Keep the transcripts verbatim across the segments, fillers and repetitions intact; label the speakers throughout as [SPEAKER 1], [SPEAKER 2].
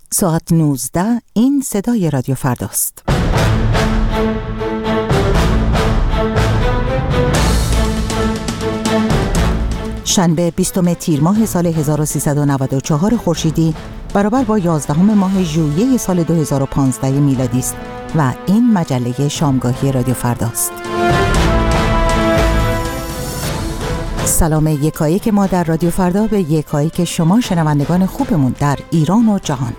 [SPEAKER 1] ساعت نوزده این صدای رادیو فرداست. شنبه بیستم تیر ماه سال هزار و سیصد و نود و چهار خورشیدی برابر با یازدهم ماه ژوئیه سال دو هزار و پانزده میلادی است و این مجله شامگاهی رادیو فرداست. سلام یکایک ما در رادیو فردا به یکایک شما شنوندگان خوبمون در ایران و جهان.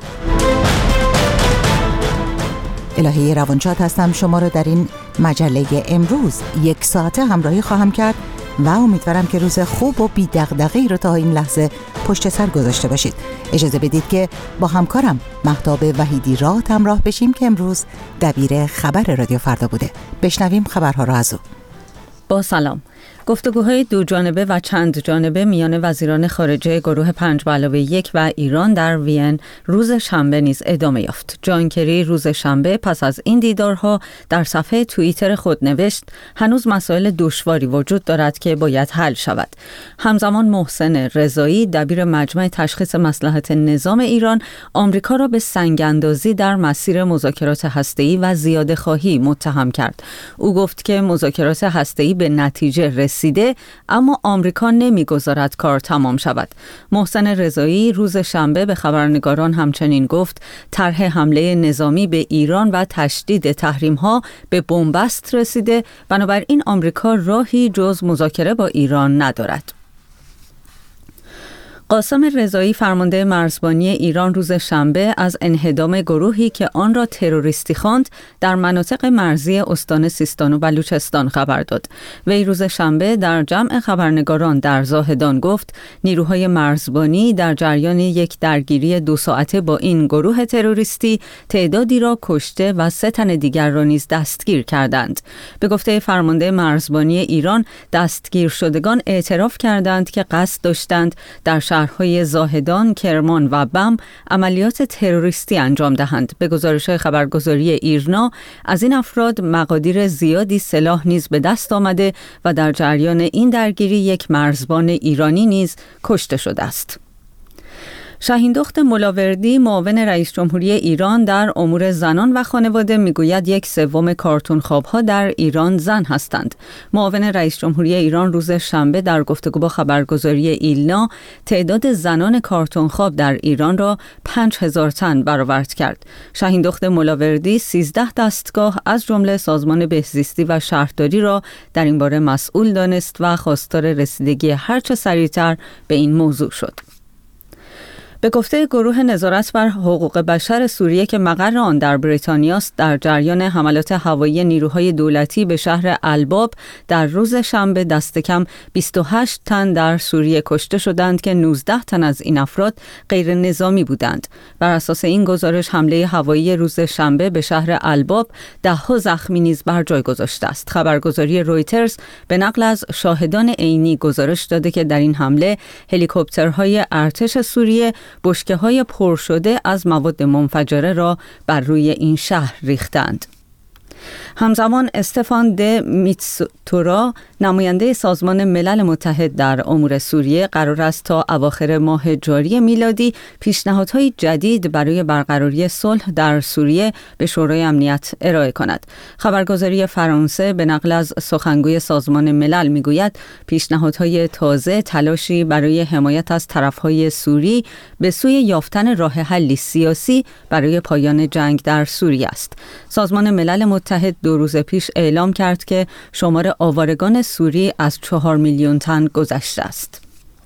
[SPEAKER 1] الهی روانشاد هستم، شما را در این مجله امروز یک ساعته همراهی خواهم کرد و امیدوارم که روز خوب و بی دغدغه‌ای رو تا این لحظه پشت سر گذاشته باشید. اجازه بدید که با همکارم مهتاب وحیدی رات همراه بشیم که امروز دبیر خبر رادیو فردا بوده. بشنویم خبرها را از او.
[SPEAKER 2] با سلام. گفتگوهای دو جانبه و چند جانبه میان وزیران خارجه گروه پنج به علاوه یک و ایران در وین روز شنبه نیز ادامه یافت. جان کری روز شنبه پس از این دیدارها در صفحه توییتر خود نوشت: هنوز مسائل دشواری وجود دارد که باید حل شود. همزمان محسن رضایی دبیر مجمع تشخیص مصلحت نظام ایران آمریکا را به سنگ‌اندازی در مسیر مذاکرات هسته‌ای و زیاده‌خواهی متهم کرد. او گفت که مذاکرات هسته‌ای به نتیجه رسیده، اما آمریکا نمیگذارد کار تمام شود. محسن رضایی روز شنبه به خبرنگاران همچنین گفت طرح حمله نظامی به ایران و تشدید تحریم‌ها به بنبست رسیده، بنابراین آمریکا راهی جز مذاکره با ایران ندارد. قاسم رضایی فرمانده مرزبانی ایران روز شنبه از انهدام گروهی که آن را تروریستی خواند در مناطق مرزی استان سیستان و بلوچستان خبر داد. وی روز شنبه در جمع خبرنگاران در زاهدان گفت نیروهای مرزبانی در جریان یک درگیری دو ساعته با این گروه تروریستی تعدادی را کشته و سه تن دیگر را نیز دستگیر کردند. به گفته فرمانده مرزبانی ایران دستگیر شدگان اعتراف کردند که قصد داشتند در شهرهای زاهدان، کرمان و بم عملیات تروریستی انجام دهند. به گزارش خبرگزاری ایرنا از این افراد مقادیر زیادی سلاح نیز به دست آمده و در جریان این درگیری یک مرزبان ایرانی نیز کشته شده است. شاهیندخت ملاوردی معاون رئیس جمهوری ایران در امور زنان و خانواده میگوید یک سوم کارتون خواب‌ها در ایران زن هستند. معاون رئیس جمهوری ایران روز شنبه در گفتگو با خبرگزاری ایلنا تعداد زنان کارتون خواب در ایران را پنج هزار تن برآورد کرد. شاهیندخت ملاوردی سیزده دستگاه از جمله سازمان بهزیستی و شهرداری را در این باره مسئول دانست و خواستار رسیدگی هرچه سریعتر به این موضوع شد. به گفته گروه نظارت بر حقوق بشر سوریه که مقر آن در بریتانیا است، در جریان حملات هوایی نیروهای دولتی به شهر الباب در روز شنبه دست کم بیست و هشت تن در سوریه کشته شدند که نوزده تن از این افراد غیر نظامی بودند. بر اساس این گزارش حمله هوایی روز شنبه به شهر الباب ده ها زخمی نیز بر جای گذاشته است. خبرگزاری رویترز به نقل از شاهدان عینی گزارش داده که در این حمله هلیکوپترهای ارتش سوریه بشکه‌های پر شده از مواد منفجره را بر روی این شهر ریختند. همزمان استفان د میتسورا نماینده سازمان ملل متحد در امور سوریه قرار است تا اواخر ماه جاری میلادی پیشنهادهای جدید برای برقراری صلح در سوریه به شورای امنیت ارائه کند. خبرگزاری فرانسه به نقل از سخنگوی سازمان ملل میگوید پیشنهادهای تازه تلاشی برای حمایت از طرفهای سوری به سوی یافتن راه حلی سیاسی برای پایان جنگ در سوریه است. سازمان ملل متحد دو روز پیش اعلام کرد که شمار آوارگان سوری از چهار میلیون تن گذشته است.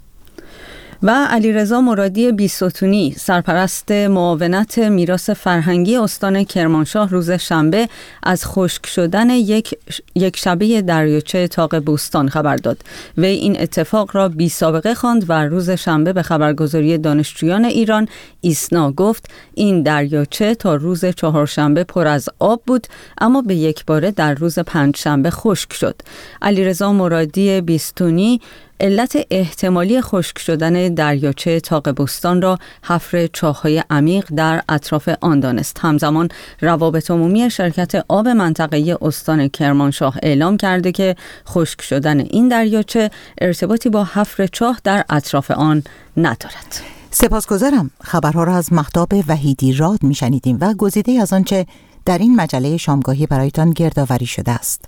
[SPEAKER 2] و علیرضا مرادی بیستونی سرپرست معاونت میراث فرهنگی استان کرمانشاه روز شنبه از خشک شدن یک یک شبه دریاچه طاق بوستان خبر داد. وی این اتفاق را بی سابقه خواند و روز شنبه به خبرگزاری دانشجویان ایران ایسنا گفت این دریاچه تا روز چهارشنبه پر از آب بود اما به یک باره در روز پنجشنبه خشک شد. علیرضا مرادی بیستونی علت احتمالی خشک شدن دریاچه طاق بوستان را حفر چاه‌های عمیق در اطراف آن دانست. همزمان روابط عمومی شرکت آب منطقه‌ای استان کرمانشاه اعلام کرده که خشک شدن این دریاچه ارتباطی با حفر چاه در اطراف آن ندارد.
[SPEAKER 1] سپاسگزارم. خبرها را از مهتاب وحیدی راد میشنیدیم و گزیده از آنچه در این مجله شامگاهی برایتان گردآوری شده است.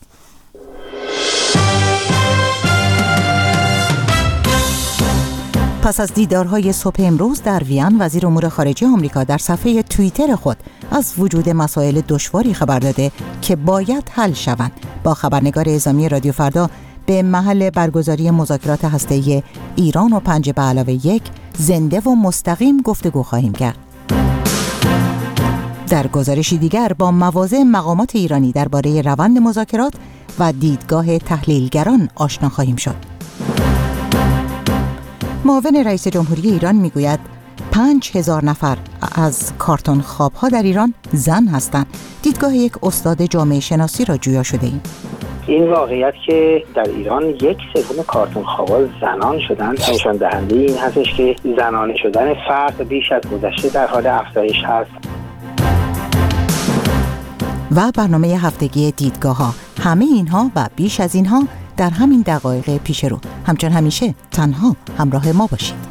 [SPEAKER 1] پس از دیدارهای صبح امروز در وین، وزیر امور خارجه آمریکا در صفحه توییتر خود از وجود مسائل دشواری خبر داده که باید حل شوند. با خبرنگار اعزامی رادیو فردا به محل برگزاری مذاکرات هسته‌ای ایران و پنج به علاوه یک زنده و مستقیم گفتگو خواهیم کرد. در گزارشی دیگر با مواضع مقامات ایرانی درباره روند مذاکرات و دیدگاه تحلیلگران آشنا خواهیم شد. معاون رئیس جمهوری ایران میگوید پنج هزار نفر از کارتون خواب‌ها در ایران زن هستند. دیدگاه یک استاد جامعه شناسی را جویا شده ایم.
[SPEAKER 3] این واقعیت که در ایران یک سوم کارتون خوابا زنان شدن نشان دهنده این هستش که زنانه شدن فرد بیش از گذشته در حال افزایش هست.
[SPEAKER 1] و برنامه هفتگی دیدگاه ها، همه اینها و بیش از اینها در همین دقایق پیش رو. همچون همیشه تنها همراه ما باشید.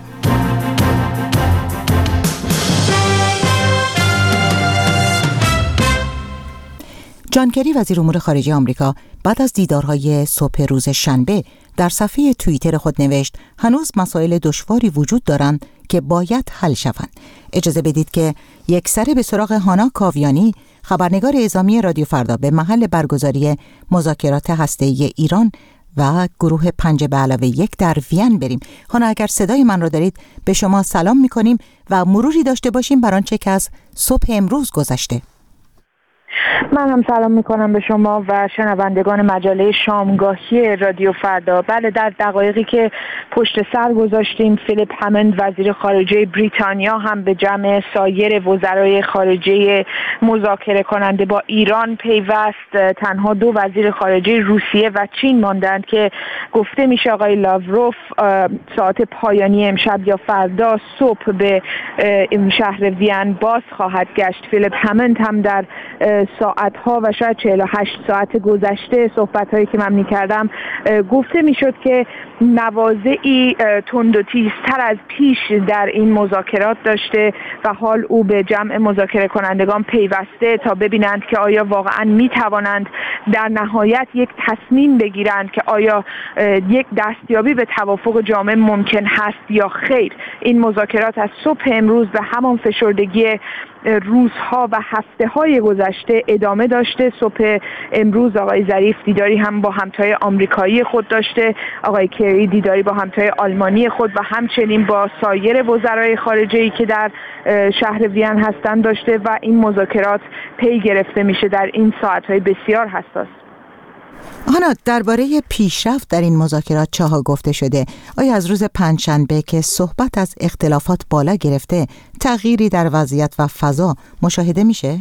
[SPEAKER 1] جان کری وزیر امور خارجه آمریکا بعد از دیدارهای صبح روز شنبه در صفحه توییتر خود نوشت هنوز مسائل دشواری وجود دارند که باید حل شوند. اجازه بدید که یک سره به سراغ هانا کاویانی، خبرنگار اعزامی رادیو فردا، به محل برگزاری مذاکرات هسته‌ای ایران و گروه پنج به علاوه یک در وین بریم. هانا، اگر صدای من را دارید به شما سلام می‌کنیم و مروری داشته باشیم بر آنچه که از صبح امروز گذشته.
[SPEAKER 4] من هم سلام میکنم به شما و شنوندگان مجله شامگاهی رادیو فردا. بله، در دقایقی که پشت سر گذاشتیم، فیلیپ همند وزیر خارجه بریتانیا هم به جمع سایر وزرای خارجه مذاکره کننده با ایران پیوست. تنها دو وزیر خارجه روسیه و چین ماندند که گفته میشه آقای لاوروف ساعت پایانی امشب یا فردا صبح به شهر وین باز خواهد گشت. فیلیپ همند هم در ساعتها و شاید چهل و هشت ساعت گذشته صحبت‌هایی که من می‌کردم گفته می‌شد که نوازعی تند و تیزتر از پیش در این مذاکرات داشته و حال او به جمع مذاکره کنندگان پیوسته تا ببینند که آیا واقعاً می‌توانند در نهایت یک تصمیم بگیرند که آیا یک دستیابی به توافق جامع ممکن هست یا خیر. این مذاکرات از صبح امروز به همان فشردگی روزها و هفته‌های گذشته ادامه داشته. صبح امروز آقای ظریف دیداری هم با همتای آمریکایی خود داشته، آقای کری دیداری با همتای آلمانی خود و همچنین با سایر وزرای خارجه‌ای که در شهر وین هستند داشته و این مذاکرات پی گرفته میشه در این ساعت‌های بسیار حساس.
[SPEAKER 1] هانا، درباره پیشرفت در این مذاکرات چه ها گفته شده؟ آیا از روز پنجشنبه که صحبت از اختلافات بالا گرفته تغییری در وضعیت و فضا مشاهده میشه؟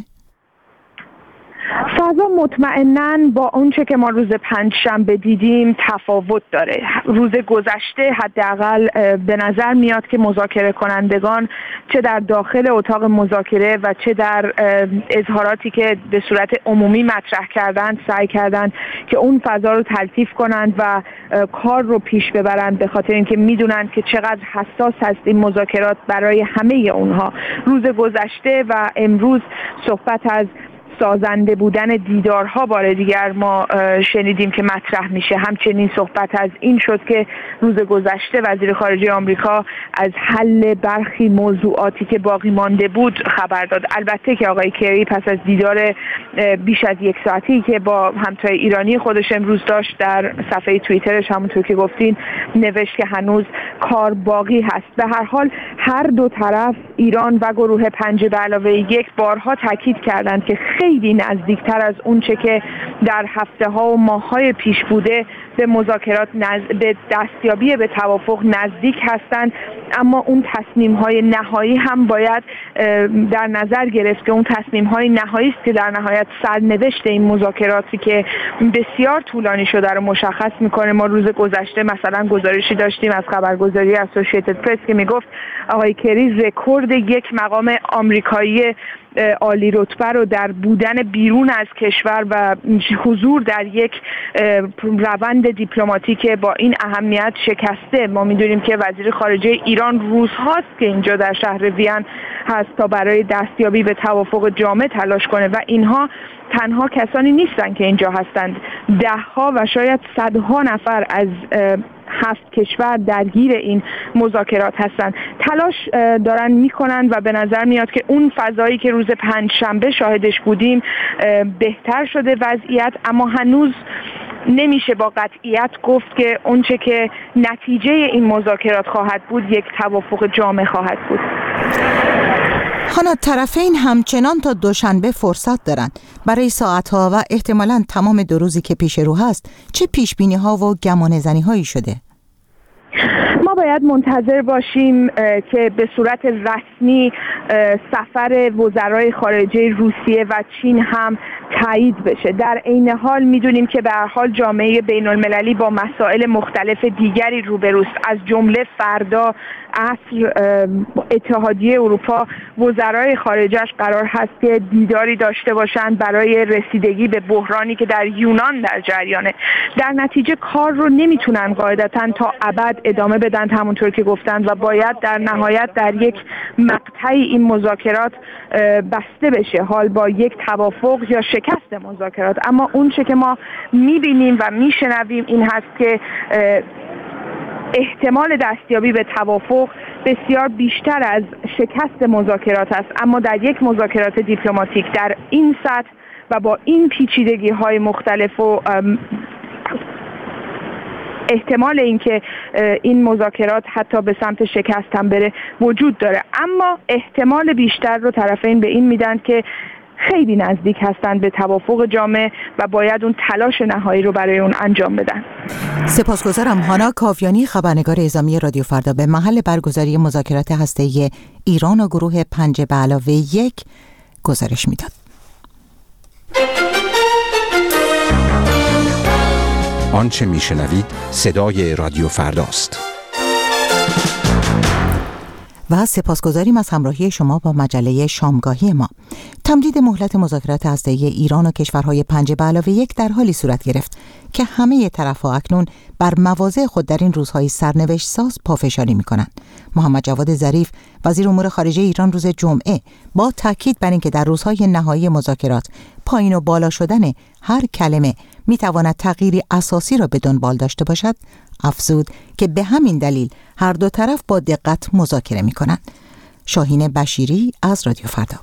[SPEAKER 4] فضا مطمئناً با اونچه که ما روز پنجشنبه دیدیم تفاوت داره. روز گذشته حداقل به نظر میاد که مذاکره کنندگان چه در داخل اتاق مذاکره و چه در اظهاراتی که به صورت عمومی مطرح کردند سعی کردند که اون فضا رو تلطیف کنند و کار رو پیش ببرند، به خاطر اینکه میدونند که چقدر حساس هست این مذاکرات برای همه اونها. روز گذشته و امروز صحبت از سازنده بودن دیدارها بار دیگر ما شنیدیم که مطرح میشه. همچنین صحبت از این شد که روز گذشته وزیر خارجه آمریکا از حل برخی موضوعاتی که باقی مانده بود خبر داد. البته که آقای کری پس از دیدار بیش از یک ساعتی که با همتای ایرانی خودش امروز داشت در صفحه توییترش همونطور که گفتین نوشت که هنوز کار باقی هست. به هر حال هر دو طرف، ایران و گروه پنج به علاوه یک، بارها تاکید کردند که خیلی نزدیکتر از اون چه که در هفته ها و ماه های پیش بوده به مذاکرات نز... به دستیابی به توافق نزدیک هستند، اما اون تصمیم های نهایی هم باید در نظر گرفت که اون تصمیم های نهایی است که در نهایت سرنوشت این مذاکراتی که بسیار طولانی شده رو مشخص میکنه. ما روز گذشته مثلا گزارشی داشتیم از خبرگزاری اسوسییتد پرس که میگفت آقای کری رکورد یک مقام آمریکایی عالی رتبه رو در بودن بیرون از کشور و حضور در یک روند دیپلماتیک با این اهمیت شکسته. ما میدونیم که وزیر خارجه ایران روزهاست که اینجا در شهر وین هست تا برای دستیابی به توافق جامع تلاش کنه و اینها تنها کسانی نیستن که اینجا هستند. دهها و شاید صدها نفر از هفت کشور درگیر این مذاکرات هستند. تلاش دارن میکنن و به نظر میاد که اون فضایی که روز پنجشنبه شاهدش بودیم بهتر شده وضعیت، اما هنوز نمیشه با قطعیت گفت که اونچه که نتیجه این مذاکرات خواهد بود یک توافق جامع خواهد بود.
[SPEAKER 1] هانا، طرفین همچنان تا دوشنبه فرصت دارند برای ساعتها و احتمالاً تمام دو روزی که پیش رو هست چه پیشبینی ها و گمان زنی هایی شده؟
[SPEAKER 4] ما باید منتظر باشیم که به صورت رسمی سفر وزرای خارجه روسیه و چین هم تایید بشه. در عین حال میدونیم که به هر حال جامعه بین المللی با مسائل مختلف دیگری روبروست، از جمله فردا عصر اتحادیه اروپا وزرای خارجه‌اش قرار هست که دیداری داشته باشند برای رسیدگی به بحرانی که در یونان در جریانه. در نتیجه کار رو نمیتونن قاعدتاً تا ابد ادامه بدن همونطور که گفتن و باید در نهایت در یک مقطعی این مذاکرات بسته بشه، حال با یک توافق یا شکست مذاکرات. اما اون چه که ما میبینیم و میشنویم این هست که احتمال دستیابی به توافق بسیار بیشتر از شکست مذاکرات است، اما در یک مذاکرات دیپلماتیک در این سطح و با این پیچیدگی های مختلف و احتمال اینکه این مذاکرات حتی به سمت شکست هم بره وجود داره. اما احتمال بیشتر رو طرفین به این میدن که خیلی نزدیک هستند به توافق جامع و باید اون تلاش نهایی رو برای اون انجام بدن.
[SPEAKER 1] سپاسگزارم. هانا کاویانی، خبرنگار اعزامی رادیو فردا، به محل برگزاری مذاکرات هسته‌ای ایران و گروه پنج به علاوه یک گزارش میداد.
[SPEAKER 5] آنچه میشنوید صدای رادیو فرداست.
[SPEAKER 1] و سپاسگزاریم از همراهی شما با مجله شامگاهی ما. تمدید مهلت مذاکرات هسته‌ای ایران و کشورهای پنج به علاوه یک در حالی صورت گرفت که همه طرف‌ها اکنون بر مواضع خود در این روزهای سرنوشت ساز پافشاری می‌کنند. محمد جواد ظریف، وزیر امور خارجه ایران، روز جمعه با تاکید بر اینکه در روزهای نهایی مذاکرات پایین و بالا شدن هر کلمه می‌تواند تغییری اساسی را به دنبال داشته باشد، افزود که به همین دلیل هر دو طرف با دقت مذاکره می‌کنند. شاهین بشیری از رادیو فردا.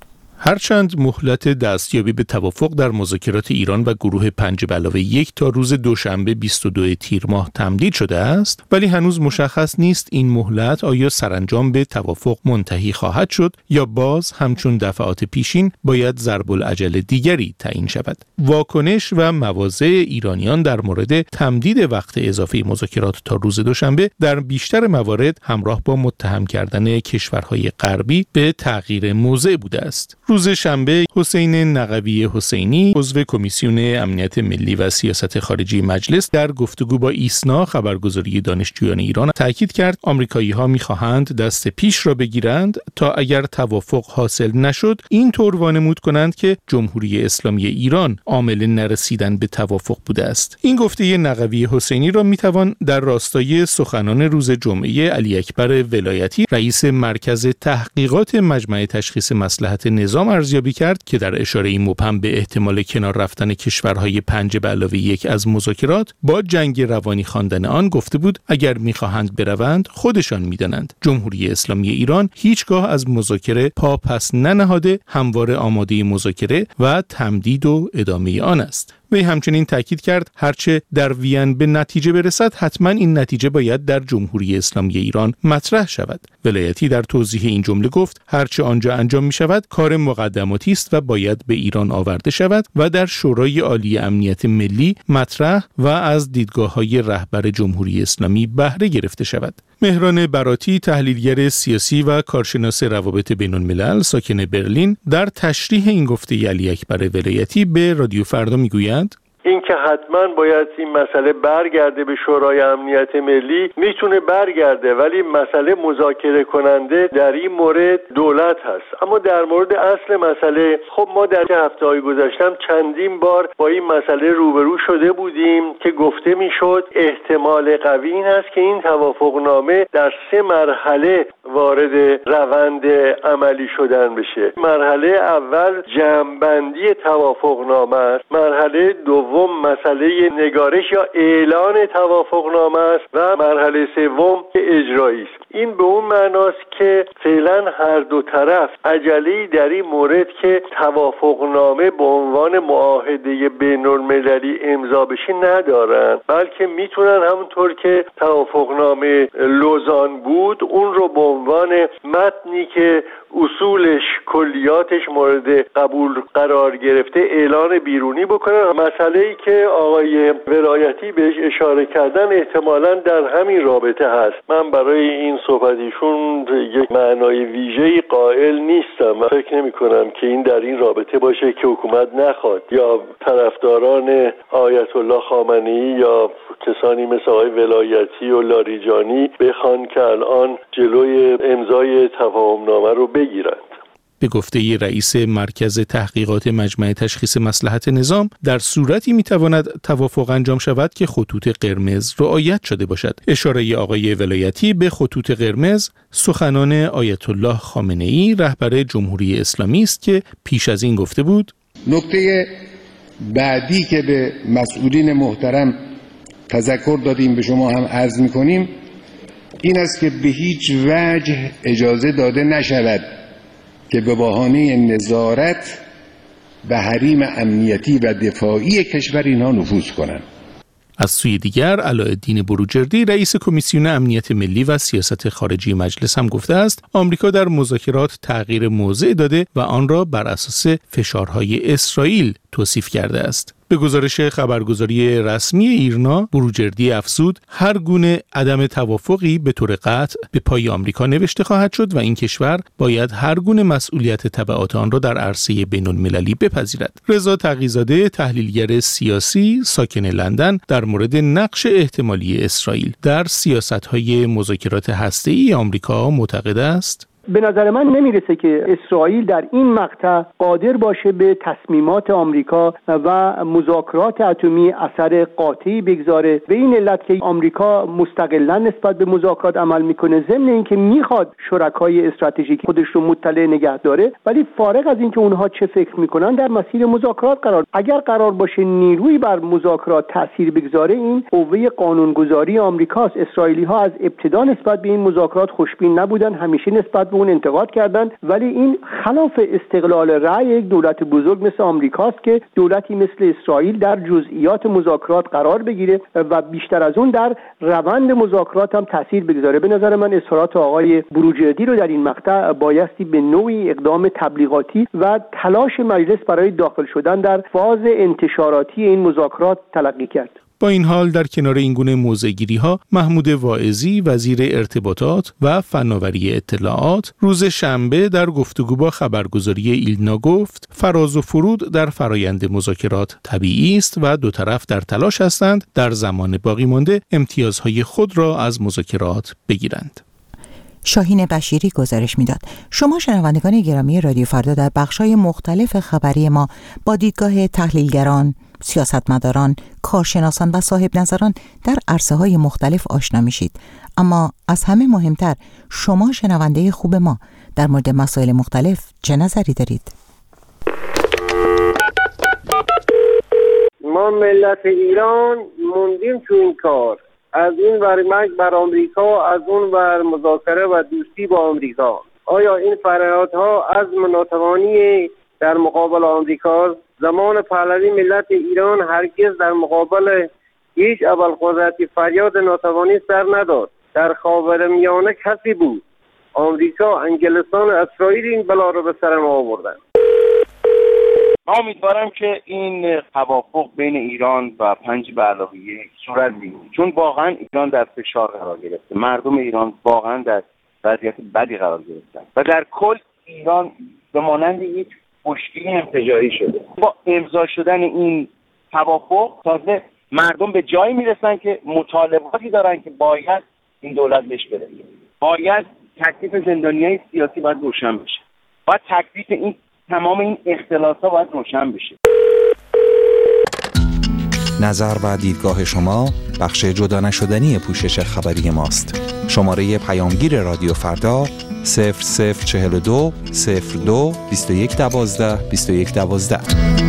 [SPEAKER 6] هرچند مهلت دستیابی به توافق در مذاکرات ایران و گروه پنج به علاوه یک تا روز دوشنبه بیست و دو تیر ماه تمدید شده است، ولی هنوز مشخص نیست این مهلت آیا سرانجام به توافق منتهی خواهد شد یا باز همچون دفعات پیشین باید ضرب العجل دیگری تعیین شود. واکنش و مواضع ایرانیان در مورد تمدید وقت اضافه مذاکرات تا روز دوشنبه در بیشتر موارد همراه با متهم کردن کشورهای غربی به تغییر موضع بوده است. روز شنبه حسین نقوی حسینی، عضو کمیسیون امنیت ملی و سیاست خارجی مجلس، در گفتگو با ایسنا خبرگزاری دانشجویان ایران تاکید کرد آمریکایی‌ها می‌خواهند دست پیش را بگیرند تا اگر توافق حاصل نشد این طور وانمود کنند که جمهوری اسلامی ایران عامل نرسیدن به توافق بوده است. این گفته نقوی حسینی را می‌توان در راستای سخنان روز جمعه علی اکبر ولایتی، رئیس مرکز تحقیقات مجمع تشخیص مصلحت نظام ارزیابی کرد که در اشاره مبهم به احتمال کنار رفتن کشورهای پنج به علاوه یک از مذاکرات با جنگ روانی خواندن آن گفته بود اگر می‌خواهند بروند خودشان می‌دانند. جمهوری اسلامی ایران هیچگاه از مذاکره پا پس ننهاده، همواره آماده مذاکره و تمدید و ادامه آن است. وی همچنین تاکید کرد هرچه در وین به نتیجه برسد حتما این نتیجه باید در جمهوری اسلامی ایران مطرح شود. ولایتی در توضیح این جمله گفت هرچه آنجا انجام می شود کار مقدماتی است و باید به ایران آورده شود و در شورای عالی امنیت ملی مطرح و از دیدگاه‌های رهبر جمهوری اسلامی بهره گرفته شود. مهران براتی، تحلیلگر سیاسی و کارشناس روابط بین‌الملل ساکن برلین، در تشریح این گفته علی اکبر ولایتی به رادیو فردا میگوید
[SPEAKER 7] اینکه حتما باید این مسئله برگرده به شورای امنیت ملی، میتونه برگرده، ولی مسئله مذاکره کننده در این مورد دولت هست. اما در مورد اصل مسئله، خب ما در هفته‌های گذشته چندین بار با این مسئله روبرو شده بودیم که گفته میشد احتمال قوی این است که این توافقنامه در سه مرحله وارد روند عملی شدن بشه. مرحله اول جمع‌بندی توافقنامه است، مرحله دوم مسئله نگارش یا اعلان توافقنامه است و مرحله سوم اجرایی است. این به اون معناست که فعلا هر دو طرف عجله‌ای در این مورد که توافقنامه به عنوان معاهده بین‌المللی امضا بشه ندارن، بلکه میتونن همونطور که توافقنامه لوزان بود اون رو به عنوان متنی که اصولش کلیاتش مورد قبول قرار گرفته اعلان بیرونی بکنن. مسئله‌ای که آقای ولایتی بهش اشاره کردن احتمالاً در همین رابطه هست. من برای این صحبتیشون یک معنای ویژه‌ای قائل نیستم و فکر نمی‌کنم که این در این رابطه باشه که حکومت نخواد یا طرفداران آیت الله خامنه‌ای یا کسانی مثل آقای ولایتی و لاریجانی بخوان که الان جلوی امضای تفاهمنامه رو بگیرند.
[SPEAKER 6] به گفته رئیس مرکز تحقیقات مجمع تشخیص مصلحت نظام، در صورتی میتواند توافق انجام شود که خطوط قرمز رعایت شده باشد. اشاره آقای ولایتی به خطوط قرمز سخنان آیت الله خامنه‌ای رهبر جمهوری اسلامی است که پیش از این گفته بود:
[SPEAKER 8] نکته بعدی که به مسئولین محترم تذکر دادیم به شما هم عرض می‌کنیم این است که به هیچ وجه اجازه داده نشود که به بهانه نظارت به حریم امنیتی و دفاعی کشور اینها نفوذ کنند.
[SPEAKER 6] از سوی دیگر علاءالدین بروجردی رئیس کمیسیون امنیت ملی و سیاست خارجی مجلس هم گفته است آمریکا در مذاکرات تغییر موضع داده و آن را بر اساس فشارهای اسرائیل توصیف کرده است. به گزارش خبرگزاری رسمی ایرنا، بروجردی افزود هر گونه عدم توافقی به طور قطع به پای آمریکا نوشته خواهد شد و این کشور باید هر گونه مسئولیت تبعات آن را در عرصه بین‌المللی بپذیرد. رضا تقی‌زاده، تحلیلگر سیاسی ساکن لندن، در مورد نقش احتمالی اسرائیل در سیاست‌های مذاکرات هسته‌ای آمریکا معتقد است:
[SPEAKER 9] به نظر من نمیرسه که اسرائیل در این مقطع قادر باشه به تصمیمات آمریکا و مذاکرات اتمی اثر قاطعی بگذاره. به این علت که آمریکا مستقلاً نسبت به مذاکرات عمل میکنه، ضمن اینکه میخواد شرکای استراتژیک خودش رو مطلع نگه داره، ولی فارغ از اینکه اونها چه فکر میکنن در مسیر مذاکرات قرار اگر قرار باشه نیروی بر مذاکرات تاثیر بگذاره، این قوه قانونگذاری آمریکاست. اسرائیلی ها از ابتدا نسبت به این مذاکرات خوشبین نبودن، همیشه نسبت به اون انتقاد کردن، ولی این خلاف استقلال رأی یک دولت بزرگ مثل آمریکاست که دولتی مثل اسرائیل در جزئیات مذاکرات قرار بگیره و بیشتر از اون در روند مذاکرات هم تاثیر بگذاره. به نظر من اظهارات آقای بروجردی رو در این مقطع بایستی به نوعی اقدام تبلیغاتی و تلاش مجلس برای داخل شدن در فاز انتشاراتی این مذاکرات تلقی کرد.
[SPEAKER 6] با این حال در کنار این گونه موضع‌گیری‌ها، محمود واعظی وزیر ارتباطات و فناوری اطلاعات روز شنبه در گفتگو با خبرگزاری ایلنا گفت فراز و فرود در فرایند مذاکرات طبیعی است و دو طرف در تلاش هستند در زمان باقی مانده امتیازهای خود را از مذاکرات بگیرند.
[SPEAKER 1] شاهین بشیری گزارش میداد. شما شنوندگان گرامی رادیو فردا در بخش‌های مختلف خبری ما با دیدگاه تحلیلگران، سیاستمداران، کارشناسان و صاحب نظران در عرصه‌های مختلف آشنا میشید. اما از همه مهمتر، شما شنونده خوب ما در مورد مسائل مختلف چه نظری دارید؟
[SPEAKER 10] ما ملت ایران موندیم تو این کار، از این ور مرگ بر آمریکا، از اون ور مذاکره و دوستی با آمریکا. آیا این فریادها از ناتوانی در مقابل آمریکا؟ زمان پهلوی ملت ایران هرگز در مقابل هیچ ابوالقدرتی فریاد ناتوانی سر نداد. در خاورمیانه کسی بود، آمریکا، انگلستان، اسرائیل این بلا رو به سر ما آوردن.
[SPEAKER 11] من امیدوارم که این توافق بین ایران و پنج به علاوه یک صورت بگیره، چون واقعا ایران در فشار قرار گرفته، مردم ایران واقعا در وضعیت بدی قرار گرفتن و در کل ایران به مانند یک خشکی انفجاری شده. با امضا شدن این توافق تازه مردم به جایی میرسن که مطالباتی دارن که باید این دولت بهش برسه. باید تکلیف زندانیای سیاسی باید روشن بشه. باید تکلیف این تمام این اختلاس‌ها باید روشن بشه.
[SPEAKER 5] نظر و دیدگاه شما بخش جدا نشدنی پوشش خبری ماست. شماره پیامگیر رادیو فردا صفر صفر چهل و دو صفر دو بیست و یک دوازده بیست و یک دوازده.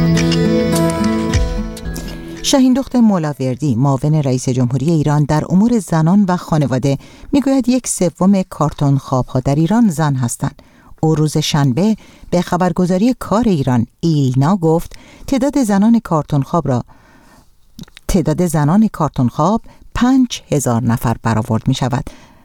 [SPEAKER 1] شاهین دخت مولاوردی، معاون رئیس جمهوری ایران در امور زنان و خانواده، میگوید یک سوم کارتون خواب‌ها در ایران زن هستند. او روز شنبه به خبرگزاری کار ایران ایلنا گفت تعداد زنان کارتون خواب را تعداد زنان کارتون خواب پنج هزار نفر برآورد می شود.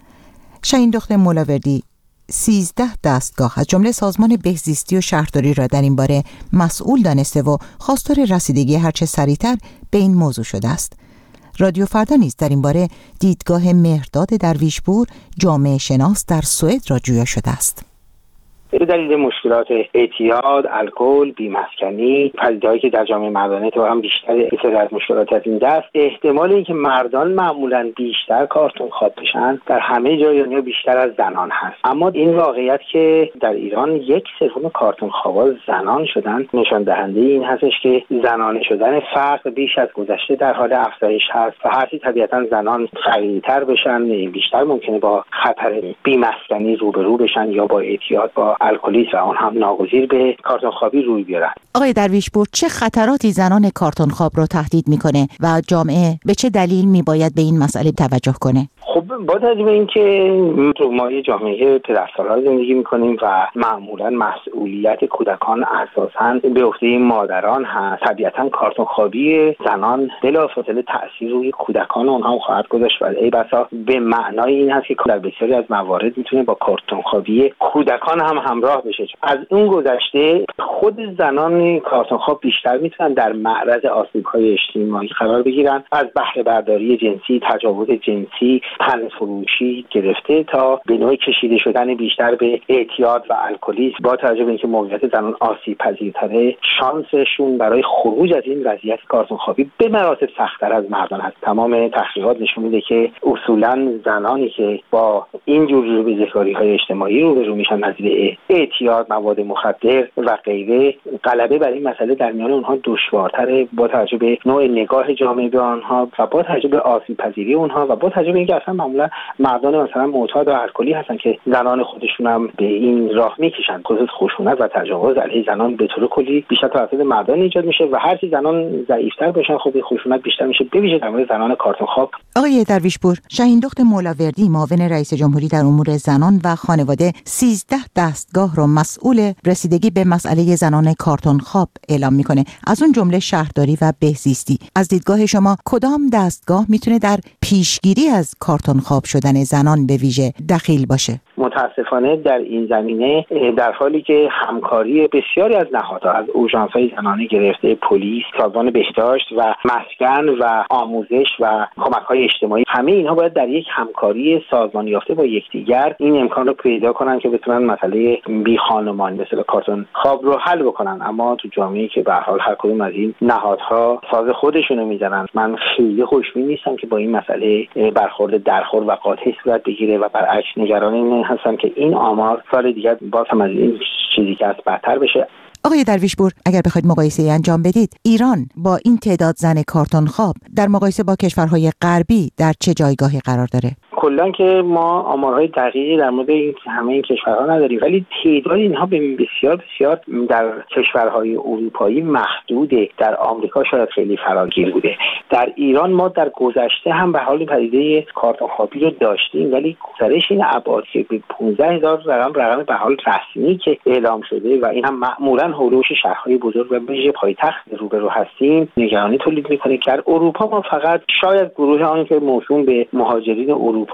[SPEAKER 1] شاهین دخت مولاوردی سیزده دستگاه از جمله سازمان بهزیستی و شهرداری را در این باره مسئول دانسته و خواستار رسیدگی هرچه سریعتر به این موضوع شده است. رادیو فردا نیز در این باره دیدگاه مهرداد درویشپور، جامعه شناس در سوئد را جویا شده است.
[SPEAKER 3] به دلیل مشکلات اعتیاد، الکل، بیمسکنی، پدیده‌هایی که در جامعه مردانه تو هم بیشتر بسیاری از مشکلات از این دست، احتمال اینکه مردان معمولاً بیشتر کارتون خواب بشن در همه جای دنیا بیشتر از زنان هست. اما این واقعیت که در ایران یک سوم کارتون خوابا زنان شدن نشان دهنده این هستش که زنانه شدن فقر بیش از گذشته در حال افزایش هست و هرچی طبیعتاً زنان فقیرتر بشن بیشتر ممکنه با خطر بیمسکنی روبرو بشن یا با اعتیاد، با الکلیسم و آن هم ناگزیر به کارتون خوابی روی بیارن.
[SPEAKER 1] آقای درویشپور، چه خطراتی زنان کارتون خواب رو تهدید میکنه و جامعه به چه دلیل میباید به این مسئله توجه کنه؟
[SPEAKER 3] خب با توجه به اینکه ما یه جامعه پدرسالار زندگی میکنیم و معمولا مسئولیت کودکان اساساً به عهده مادران هست، طبیعتاً کارتون خوابی زنان بلافاصله تأثیر روی کودکان اونها خواهد گذاشت و ای بسا به معنای این هست که در بسیاری از موارد میتونه با کارتون خوابی کودکان هم همراه بشه. از اون گذشته خود زنان کارتون خواب بیشتر میتونن در معرض آسیب‌های اجتماعی قرار بگیرن، از بهره برداری جنسی، تجاوز جنسی، تن فروشی گرفته تا به نوع کشیده شدن بیشتر به اعتیاد و الکلیسم. با توجه به اینکه موقعیت زنان آسیب پذیرتره، شانسشون برای خروج از این وضعیت کارتون خوابی به مراتب سخت‌تر از مردان هست. تمام تحقیقات نشون میده که اصولاً زنانی که با این جور بی‌ذکاری‌های اجتماعی روبرو میشن، نظیر اعتیاد، مواد مخدر و غیره، غلبه بر این مسئله در میان اونها دشوارتره با توجه به نوع نگاه جامعه به آنها و با توجه به آسیب پذیری اونها و با توجه به اینکه اصلا معمولا مردان مثلا معتاد و الکلی هستن که زنان خودشون هم به این راه میکشن. خصوص خشونت و تجاوز علیه زنان به طور کلی بیشتر توسط مردان ایجاد میشه و هر چی زنان ضعیفتر باشن خب این خشونت بیشتر میشه، به ویژه در مورد زنان کارتون خواب.
[SPEAKER 1] آقای درویشپور، شاهین دخت مولاوردی، معاون رئیس جمهوری در امور زنان و خانواده، سیزده دستگاه را مسئول رسیدگی به مسئله زنان کارتون خواب اعلام میکنه، از اون جمله شهرداری و بهزیستی. از دیدگاه شما کدام دستگاه میتونه در پیشگیری از کارتون خواب شدن زنان به ویژه دخیل باشه؟
[SPEAKER 3] متاسفانه در این زمینه در حالی که همکاری بسیاری از نهادها، از اورژانس‌های زنانه گرفته پلیس، سازمان بهداشت و مسکن و آموزش و کمک‌های اجتماعی، همه اینها باید در یک همکاری سازمانی یافته با یکدیگر این امکان رو پیدا کنن که بتونن مسئله بی خانمانی مثل کارتون خواب رو حل بکنن. اما تو جامعه‌ای که به هر حال هر کدوم از این نهادها ساز خودشونو میزنن، من خیلی خوشبین نیستم که با این مسئله برخورد درخور و قاطع صورت بگیره و برعکس نگران این هستم که این آمار سال دیگر باز هم از این چیزی که از بدتر بشه.
[SPEAKER 1] آقای درویشپور، اگر بخواید مقایسه انجام بدید، ایران با این تعداد زن کارتون خواب در مقایسه با کشورهای غربی در چه جایگاهی قرار داره؟
[SPEAKER 3] کلا که ما آمارهای دقیقی در مورد این همه این کشورها نداریم، ولی تعداد اینها به بسیار بسیار در کشورهای اروپایی محدوده. در آمریکا شاید خیلی فراگیر بوده. در ایران ما در گذشته هم به حال پدیده کارتون خوابی رو داشتیم، ولی گسترش این ابعاد که به پانزده هزار رقم رقم به حال رسمی که اعلام شده و این هم معمولا هولوش شهرهای بزرگ و ویژه پایتخت روبرو هستیم، نگرانی تولید میکنه که در اروپا ما فقط شاید گروه آن که موسوم به مهاجرین اروپا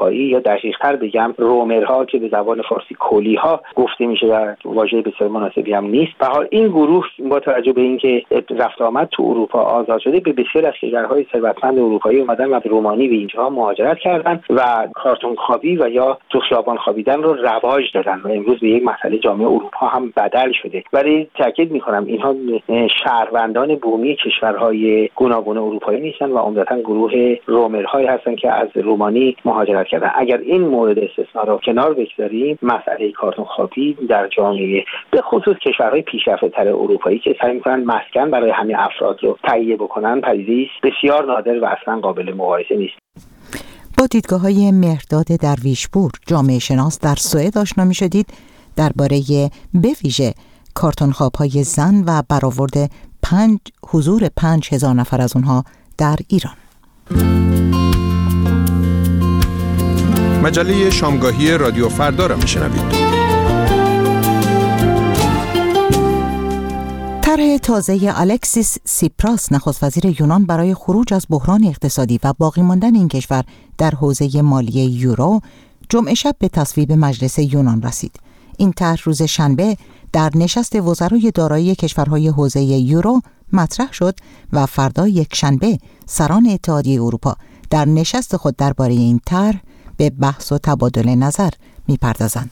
[SPEAKER 3] اروپایی یا دقیق‌تر بگم رومرها که به زبان فارسی کولی‌ها گفته میشه و واژه بسیار مناسبی هم نیست. به حال این گروه با توجه به اینکه رفت آمد تو اروپا آزاد شده، به بسیار از کشورهای ثروتمند اروپایی اومدن و رومانی به اینجا مهاجرت کردن و کارتون خوابی و یا تو خیابان خوابیدن رو رواج دادن و امروز به یک مسئله جامعه اروپا هم بدل شده. ولی تاکید می‌کنم اینها شهروندان بومی کشورهای گوناگون اروپایی نیستن و عمدتاً گروه رومرهایی هستن که از رومانی مهاجرت کردن. اگر این مورد استثنا رو کنار بگذاریم، مسئله کارتون خوابی در جامعه به خصوص کشورهای پیشرفته‌تر اروپایی که سعی می‌کنن مسکن برای همه افراد رو تهیه بکنن، پدیده‌ای بسیار نادر و اصلا قابل مقایسه نیست.
[SPEAKER 1] با دیدگاه‌های مهرداد درویشپور، جامعه شناس در سوئد آشنا می‌شدید درباره به ویژه کارتون خواب‌های زن و برآورد پنج حضور پنج هزار نفر از اونها در ایران.
[SPEAKER 5] مجله شامگاهی رادیو فردا را میشنوید.
[SPEAKER 1] طرح تازه الکسیس سیپراس نخست وزیر یونان برای خروج از بحران اقتصادی و باقی ماندن این کشور در حوزه مالی یورو جمعه شب به تصویب مجلس یونان رسید. این طرح روز شنبه در نشست وزرای دارایی کشورهای حوزه یورو مطرح شد و فردا یک شنبه سران اتحادیه اروپا در نشست خود درباره این طرح به بحث و تبادل نظر می‌پردازند.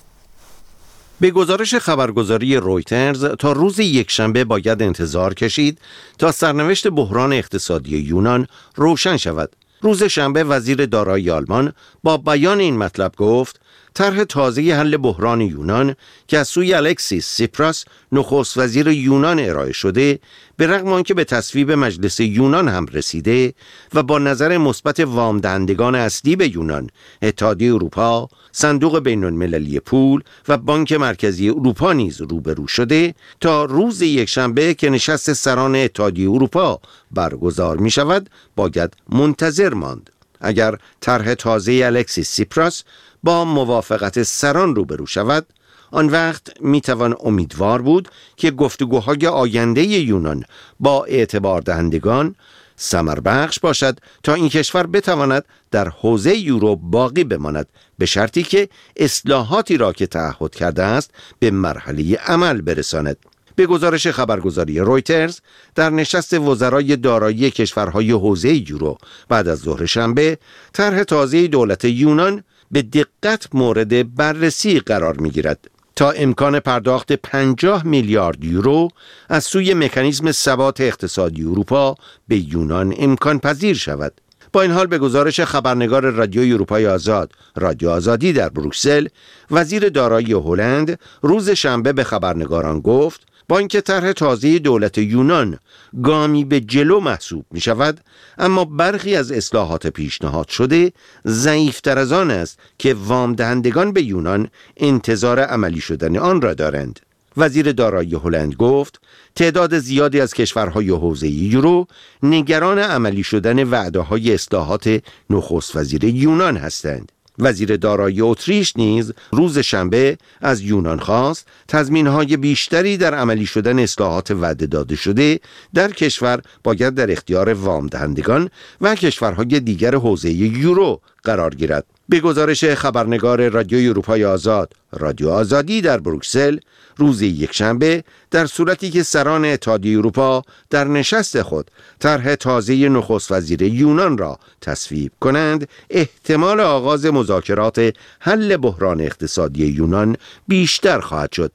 [SPEAKER 12] به گزارش خبرگزاری رویترز تا روز یکشنبه باید انتظار کشید تا سرنوشت بحران اقتصادی یونان روشن شود. روز شنبه وزیر دارایی آلمان با بیان این مطلب گفت طرح تازه حل بحران یونان که از سوی الکسیس سیپراس نخست وزیر یونان ارائه شده، به رغم آنکه به تصویب مجلس یونان هم رسیده و با نظر مثبت وام دهندگان اصلی به یونان، اتحادیه اروپا، صندوق بین‌المللی پول و بانک مرکزی اروپا نیز روبرو شده، تا روز یکشنبه که نشست سران اتحادیه اروپا برگزار می شود باید منتظر ماند. اگر طرح تازه الکسیس سیپراس با موافقت سران روبرو شود، آن وقت میتوان امیدوار بود که گفتگوهای آینده یونان با اعتبار دهندگان ثمر بخش باشد تا این کشور بتواند در حوزه یورو باقی بماند، به شرطی که اصلاحاتی را که تعهد کرده است به مرحله عمل برساند. به گزارش خبرگزاری رویترز در نشست وزرای دارایی کشورهای حوزه یورو بعد از ظهر شنبه، طرح تازه دولت یونان به دقت مورد بررسی قرار می‌گیرد تا امکان پرداخت پنجاه میلیارد یورو از سوی مکانیزم ثبات اقتصادی اروپا به یونان امکان پذیر شود. با این حال به گزارش خبرنگار رادیوی اروپای آزاد، رادیو آزادی در بروکسل، وزیر دارایی هلند روز شنبه به خبرنگاران گفت با اینکه طرح تازه دولت یونان گامی به جلو محسوب می شود، اما برخی از اصلاحات پیشنهاد شده ضعیف‌تر از آن است که وام دهندگان به یونان انتظار عملی شدن آن را دارند. وزیر دارایی هلند گفت تعداد زیادی از کشورهای حوزه یورو نگران عملی شدن وعده‌های اصلاحات نخست وزیر یونان هستند. وزیر دارایی اتریش نیز روز شنبه از یونان خواست تضمین‌های بیشتری در عملی شدن اصلاحات وعده داده شده در کشور باید در اختیار وام دهندگان و کشورهای دیگر حوزه یورو قرار گیرد. به گزارش خبرنگار رادیوی اروپای آزاد، رادیو آزادی در بروکسل، روز یکشنبه در صورتی که سران اتحادیه اروپا در نشست خود طرح تازه نخست وزیر یونان را تصویب کنند، احتمال آغاز مذاکرات حل بحران اقتصادی یونان بیشتر خواهد شد.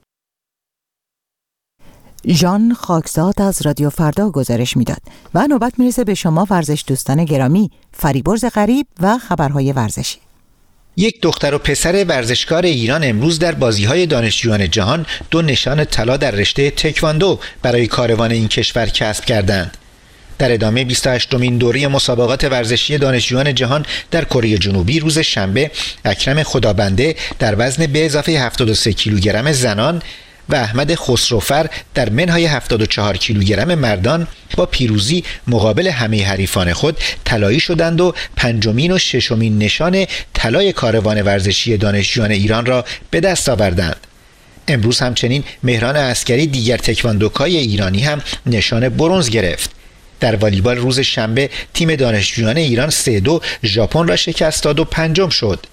[SPEAKER 1] ژان خاکزاد از رادیو فردا گزارش میداد و نوبت میرسه به شما ورزش دوستان گرامی، فریبرز غریب و خبرهای ورزشی.
[SPEAKER 13] یک دختر و پسر ورزشکار ایران امروز در بازی‌های دانشجویان جهان دو نشان طلا در رشته تکواندو برای کاروان این کشور کسب کردند. در ادامه بیست و هشتمین دوره مسابقات ورزشی دانشجویان جهان در کره جنوبی روز شنبه، اکرم خدابنده در وزن به اضافه هفتاد و سه کیلوگرم زنان و احمد خسروفر در منهای هفتاد و چهار کیلوگرم مردان با پیروزی مقابل همه حریفان خود طلایی شدند و پنجمین و ششمین نشان طلای کاروان ورزشی دانشجویان ایران را به دست آوردند. امروز همچنین مهران عسکری دیگر تکواندوکای ایرانی هم نشان برنز گرفت. در والیبال روز شنبه تیم دانشجویان ایران سه دو ژاپن را شکست داد و پنجم شد.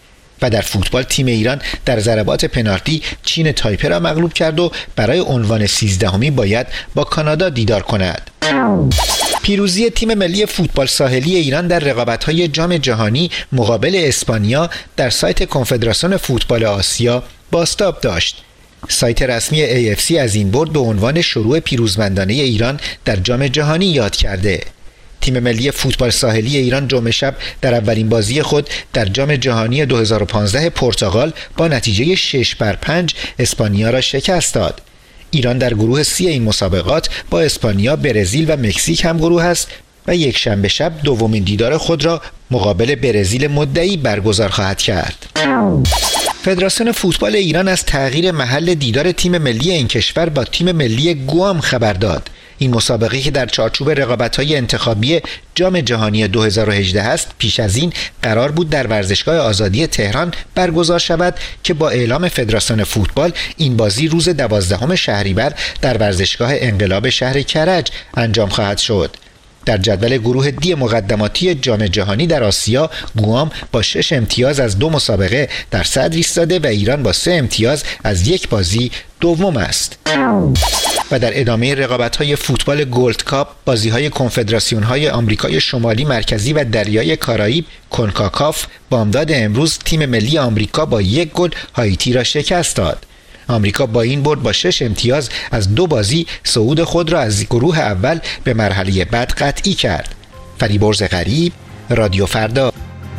[SPEAKER 13] و در فوتبال تیم ایران در ضربات پنالتی چین تایپه را مغلوب کرد و برای عنوان سیزدهمی باید با کانادا دیدار کند. پیروزی تیم ملی فوتبال ساحلی ایران در رقابت‌های جام جهانی مقابل اسپانیا در سایت کنفدراسیون فوتبال آسیا بازتاب داشت. سایت رسمی ای اف سی از این برد به عنوان شروع پیروزمندانه ایران در جام جهانی یاد کرده. تیم ملی فوتبال ساحلی ایران جمعه شب در اولین بازی خود در جام جهانی دو هزار و پانزده پرتغال با نتیجه شش بر پنج اسپانیا را شکست داد. ایران در گروه سی این مسابقات با اسپانیا، برزیل و مکزیک هم گروه است و یک شنبه شب دومین دیدار خود را مقابل برزیل مدعی برگزار خواهد کرد. فدراسیون فوتبال ایران از تغییر محل دیدار تیم ملی این کشور با تیم ملی گوام خبر داد. این مسابقه که در چارچوب رقابت‌های انتخابی جام جهانی دو هزار و هجده است، پیش از این قرار بود در ورزشگاه آزادی تهران برگزار شود که با اعلام فدراسیون فوتبال این بازی روز دوازدهم شهریور در ورزشگاه انقلاب شهر کرج انجام خواهد شد. در جدول گروه دی مقدماتی جام جهانی در آسیا، گوام با شش امتیاز از دو مسابقه در صدر ایستاده و ایران با سه امتیاز از یک بازی دوم است. و در ادامه رقابت‌های فوتبال گلد کاپ، بازی‌های کنفدراسیون‌های آمریکای شمالی مرکزی و دریای کارائیب کنکاکاف بامداد امروز تیم ملی آمریکا با یک گل هایتی را شکست داد. آمریکا با این برد با شش امتیاز از دو بازی صعود خود را از گروه اول به مرحله بعد قطعی کرد. فریبرز غریب، رادیو فردا.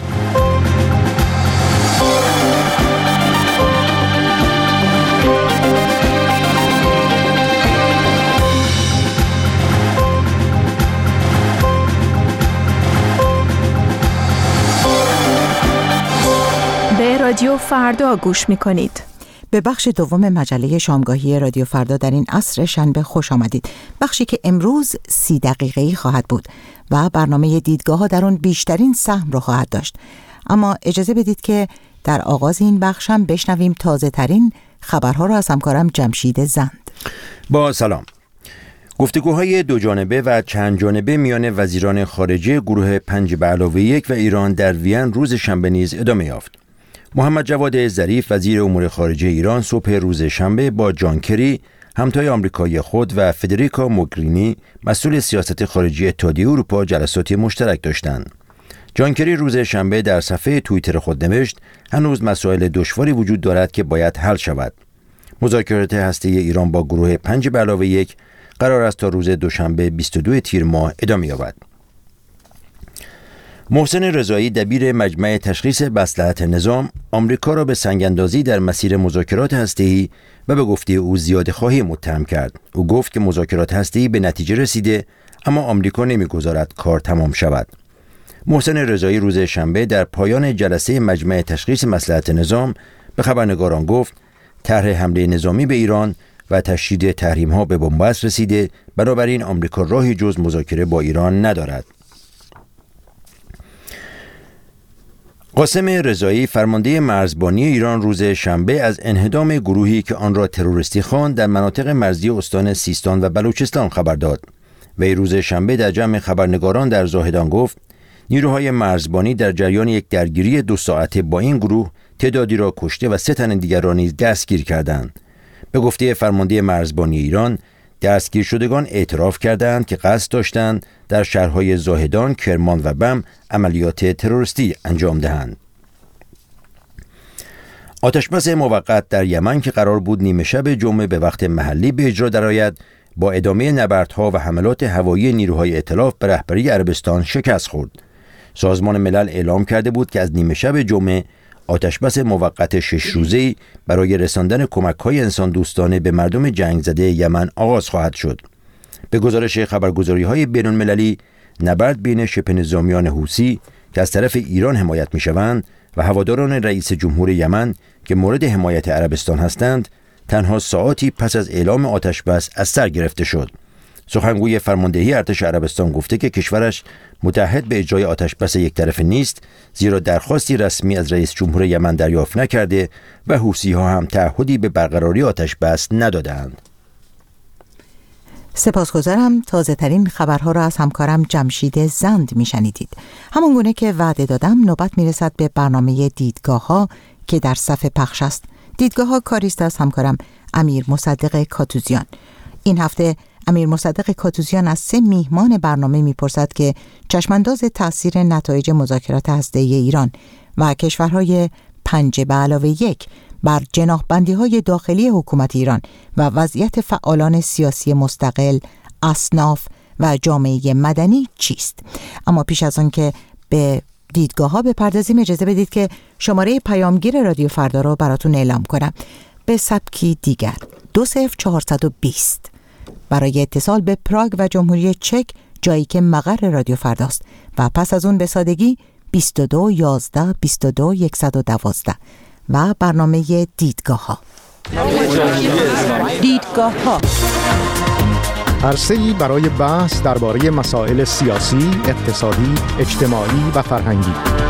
[SPEAKER 14] به رادیو فردا گوش می‌کنید.
[SPEAKER 1] به بخش دوم مجله شامگاهی رادیو فردا در این عصر شنبه خوش آمدید. بخشی که امروز سی دقیقه‌ای خواهد بود و برنامه دیدگاه‌ها در اون بیشترین سهم رو خواهد داشت. اما اجازه بدید که در آغاز این بخشم بشنویم تازه ترین خبرها رو از همکارم جمشید زند.
[SPEAKER 15] با سلام. گفتگوهای دو جانبه و چند جانبه میان وزیران خارجه گروه پنج به علاوه یک و ایران در وین روز شنبه نیز ادامه یافت. محمد جواد ظریف وزیر امور خارجه ایران صبح روز شنبه با جان کری همتای آمریکایی خود و فدریکا موگرینی مسئول سیاست خارجی اتحادیه اروپا جلساتی مشترک داشتند. جان کری روز شنبه در صفحه توییتر خود نوشت هنوز مسائل دشواری وجود دارد که باید حل شود. مذاکرات هسته‌ای ایران با گروه پنج به علاوه یک قرار است تا روز دوشنبه بیست و دو تیر ماه ادامه یابد. محسن رضایی دبیر مجمع تشخیص مصلحت نظام آمریکا را به سنگ‌اندازی در مسیر مذاکرات هسته‌ای و به گفته او زیاده‌خواهی متهم کرد. او گفت که مذاکرات هسته‌ای به نتیجه رسیده اما آمریکا نمی‌گذارد کار تمام شود. محسن رضایی روز شنبه در پایان جلسه مجمع تشخیص مصلحت نظام به خبرنگاران گفت طرح حمله نظامی به ایران و تشدید تحریم‌ها به بنبست رسیده، بنابراین آمریکا راهی جز مذاکره با ایران ندارد. قاسم رضایی فرمانده مرزبانی ایران روز شنبه از انهدام گروهی که آن را تروریستی خواند در مناطق مرزی استان سیستان و بلوچستان خبر داد. وی روز شنبه در جمع خبرنگاران در زاهدان گفت نیروهای مرزبانی در جریان یک درگیری دو ساعته با این گروه تعدادی را کشته و سه تن دیگر را نیز دستگیر کردند. به گفته فرمانده مرزبانی ایران دستگیر شدگان اعتراف کردند که قصد داشتند در شهرهای زاهدان، کرمان و بم عملیات تروریستی انجام دهند. آتشبس موقت در یمن که قرار بود نیمه شب جمعه به وقت محلی به اجرا درآید، با ادامه نبردها و حملات هوایی نیروهای ائتلاف به رهبری عربستان شکست خورد. سازمان ملل اعلام کرده بود که از نیمه شب جمعه آتشبس موقت شش روزه‌ای برای رساندن کمک‌های انسان دوستانه به مردم جنگ زده یمن آغاز خواهد شد. به گزارش خبرگزاری‌های بین‌المللی، نبرد بین شبه نظامیان حوثی که از طرف ایران حمایت می‌شوند و هواداران رئیس جمهور یمن که مورد حمایت عربستان هستند، تنها ساعاتی پس از اعلام آتشبس از سر گرفته شد. سخنگوی فرماندهی ارتش عربستان گفته که کشورش متعهد به اجرای آتشبس یک طرفه نیست، زیرا درخواستی رسمی از رئیس جمهور یمن دریافت نکرده و حوثی‌ها هم تعهدی به برقراری آتشبس ندادند.
[SPEAKER 1] سپاسگزارم. تازه ترین خبرها را از همکارم جمشید زند می شنیدید. همون گونه که وعده دادم نوبت می رسد به برنامه دیدگاه ها که در صف پخش است. دیدگاه ها کاریست از همکارم امیر مصدق کاتوزیان. این هفته امیر مصدق کاتوزیان از سه میهمان برنامه میپرسد که چشمانداز تأثیر نتایج مذاکرات هسته‌ای ایران و کشورهای پنج به علاوه یک بر جناح‌بندی‌های داخلی حکومت ایران و وضعیت فعالان سیاسی مستقل، اصناف و جامعه مدنی چیست. اما پیش از آن که به دیدگاه ها بپردازیم اجازه بدید که شماره پیامگیر رادیو فردا رو براتون اعلام کنم به سبکی دیگر دو صفر چهارصد و بیست برای اتصال به پراگ و جمهوری چک، جایی که مقر رادیو فرداست، و پس از اون به سادگی بیست و دو یازده بیست و دو صد و دوازده و برنامه دیدگاه ها. دیدگاه ها
[SPEAKER 16] عرصه‌ای برای بحث درباره مسائل سیاسی، اقتصادی، اجتماعی و فرهنگی.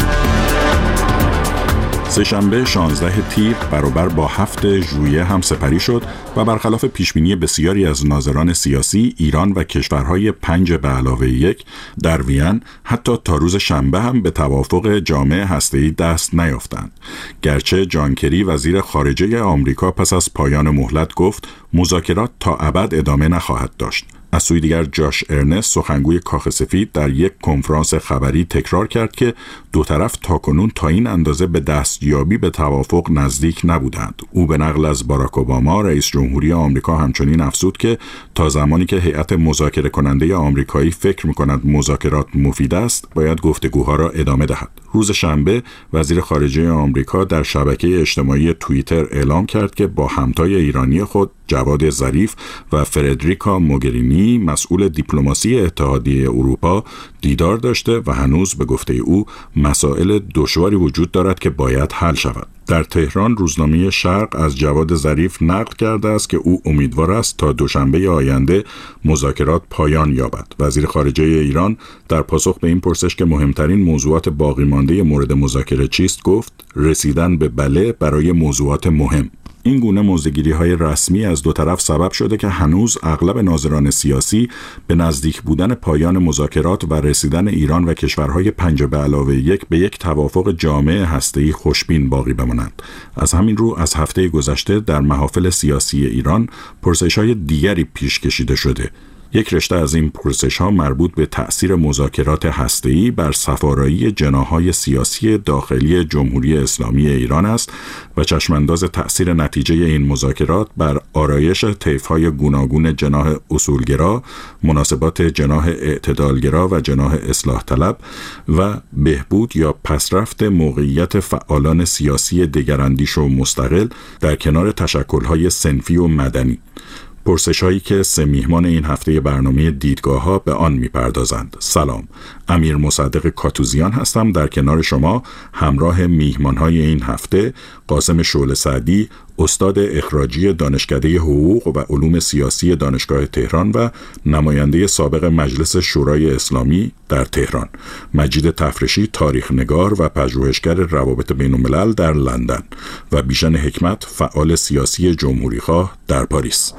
[SPEAKER 17] سه‌شنبه شانزده تیر برابر با هفت ژوئیه هم سپری شد و برخلاف پیشبینی بسیاری از ناظران سیاسی، ایران و کشورهای پنج به علاوه یک در وین حتی تا روز شنبه هم به توافق جامع هسته‌ای دست نیافتند. گرچه جان کری وزیر خارجه آمریکا پس از پایان مهلت گفت مذاکرات تا ابد ادامه نخواهد داشت. از سوی دیگر جاش ارنست سخنگوی کاخ سفید در یک کنفرانس خبری تکرار کرد که دو طرف تاکنون تا این اندازه به دستیابی به توافق نزدیک نبودند. او به نقل از باراک اوباما رئیس جمهوری آمریکا همچنین افزود که تا زمانی که هیئت مذاکره کننده آمریکایی فکر می‌کند مذاکرات مفید است، باید گفتگوها را ادامه دهد. روز شنبه وزیر خارجه آمریکا در شبکه اجتماعی توییتر اعلام کرد که با همتای ایرانی خود جواد ظریف و فردریکا موگرینی مسئول دیپلماسی اتحادیه اروپا دیدار داشته و هنوز به گفته او مسائل دشواری وجود دارد که باید حل شود. در تهران روزنامه شرق از جواد ظریف نقل کرده است که او امیدوار است تا دوشنبه آینده مذاکرات پایان یابد. وزیر خارجه ایران در پاسخ به این پرسش که مهمترین موضوعات باقی مانده مورد مذاکره چیست گفت رسیدن به بله برای موضوعات مهم. این گونه موضع‌گیری‌های رسمی از دو طرف سبب شده که هنوز اغلب ناظران سیاسی به نزدیک بودن پایان مذاکرات و رسیدن ایران و کشورهای پنج به علاوه یک به یک توافق جامع هسته‌ای خوشبین باقی بمانند. از همین رو از هفته گذشته در محافل سیاسی ایران پرسش‌های دیگری پیش کشیده شده. یک رشته از این پرسش‌ها مربوط به تأثیر مذاکرات هسته‌ای بر صفارایی جناح‌های سیاسی داخلی جمهوری اسلامی ایران است و چشمانداز تأثیر نتیجه این مذاکرات بر آرایش طیف‌های گوناگون جناح اصولگرا، مناسبات جناح اعتدالگرا و جناح اصلاح طلب و بهبود یا پسرفت موقعیت فعالان سیاسی دگراندیش و مستقل در کنار تشکل‌های صنفی و مدنی. پرسش هایی که سه میهمان این هفته برنامه دیدگاه ها به آن میپردازند. سلام، امیر مصدق کاتوزیان هستم در کنار شما همراه میهمان های این هفته قاسم شعله سعدی، استاد اخراجی دانشکده حقوق و علوم سیاسی دانشگاه تهران و نماینده سابق مجلس شورای اسلامی در تهران، مجید تفرشی تاریخ نگار و پژوهشگر روابط بین الملل در لندن و بیژن حکمت فعال سیاسی جمهوریخواه در پاریس.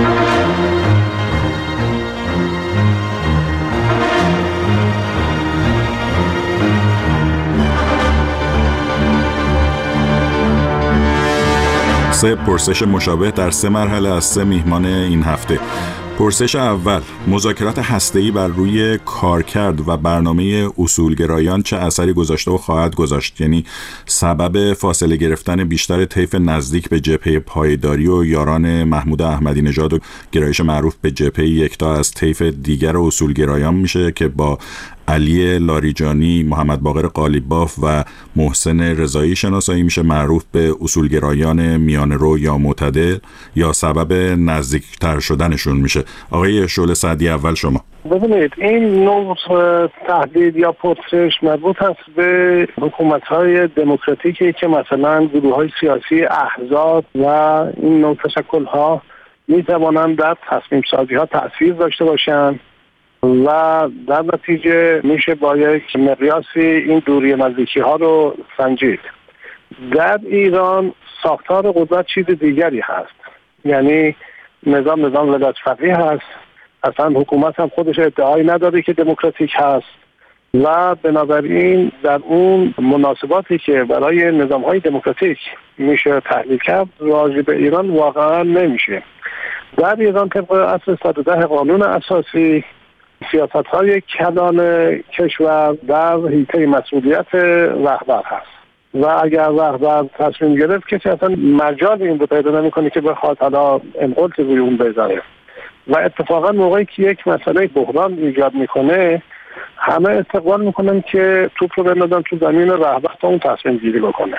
[SPEAKER 17] سه پرسش مشابه در سه مرحله از سه میهمان این هفته. پرسش اول، مذاکرات هسته‌ای بر روی کارکرد و برنامه اصولگرایان چه اثری گذاشته و خواهد گذاشت؟ یعنی سبب فاصله گرفتن بیشتر طیف نزدیک به جبهه پایداری و یاران محمود احمدی نژاد و گرایش معروف به جبهه یکتا از طیف دیگر اصولگرایان میشه که با علی لاریجانی، محمد باقر قالیباف و محسن رضایی شناسایی میشه، معروف به اصولگرایان میانه‌رو یا معتدل، یا سبب نزدیکتر شدنشون میشه؟ آقای شعله سعدی اول شما.
[SPEAKER 10] ببینید این نوع تهدید یا پرسش مربوط است به حکومت‌های دموکراتیکی که مثلا گروه‌های سیاسی، احزاب و این نوع تشکل‌ها می‌توانند در تصمیم سازی‌ها تأثیر داشته باشند و در نتیجه میشه با یک مقیاسی این دوری نزدیکی ها رو سنجید. در ایران ساختار قدرت چیز دیگری هست، یعنی نظام نظام ولایت فقیه هست. اصلا حکومت هم خودش ادعایی نداره که دموکراتیک هست
[SPEAKER 18] و بنابراین در اون مناسباتی که برای نظام‌های دموکراتیک میشه تحلیل کرد راجع به ایران واقعا نمیشه. در ایران طبق اصل صد و ده قانون اساسی سیاست‌های کلان کشور در حیطه مسئولیت رهبر هست و اگر رهبر تصمیم گرفت کسی اصلا مجال این رو پیدا نمی‌کنه که بخواد حالا انقلت روی اون بذاره و اتفاقا موقعی که یک مسئله بحران ایجاد میکنه همه استقبال میکنن که توپ رو بندازن تو زمین رهبر تا اون تصمیم گیری بکنه.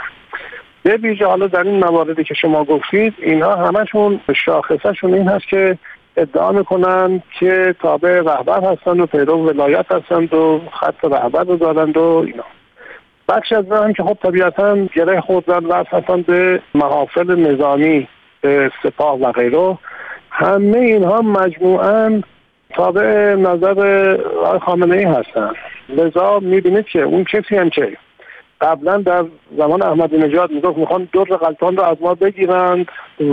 [SPEAKER 18] به ویژه حالا در این مواردی که شما گفتید اینها همشون شاخصشون این هست که ادعا میکنن که تابع رهبر هستند و پیرو ولایت هستند و خط رهبر رو دارند و اینا. بخش از هم که خب طبیعتا گره خوردن و هستند به محافل نظامی، به سپاه و غیره، همه اینها مجموعاً تابع نظر خامنه‌ای هستند. لذا میبینید که اون کسی هم که قبلا در زمان احمدی نژاد میگفت میخوان در غلطان رو از ما بگیرند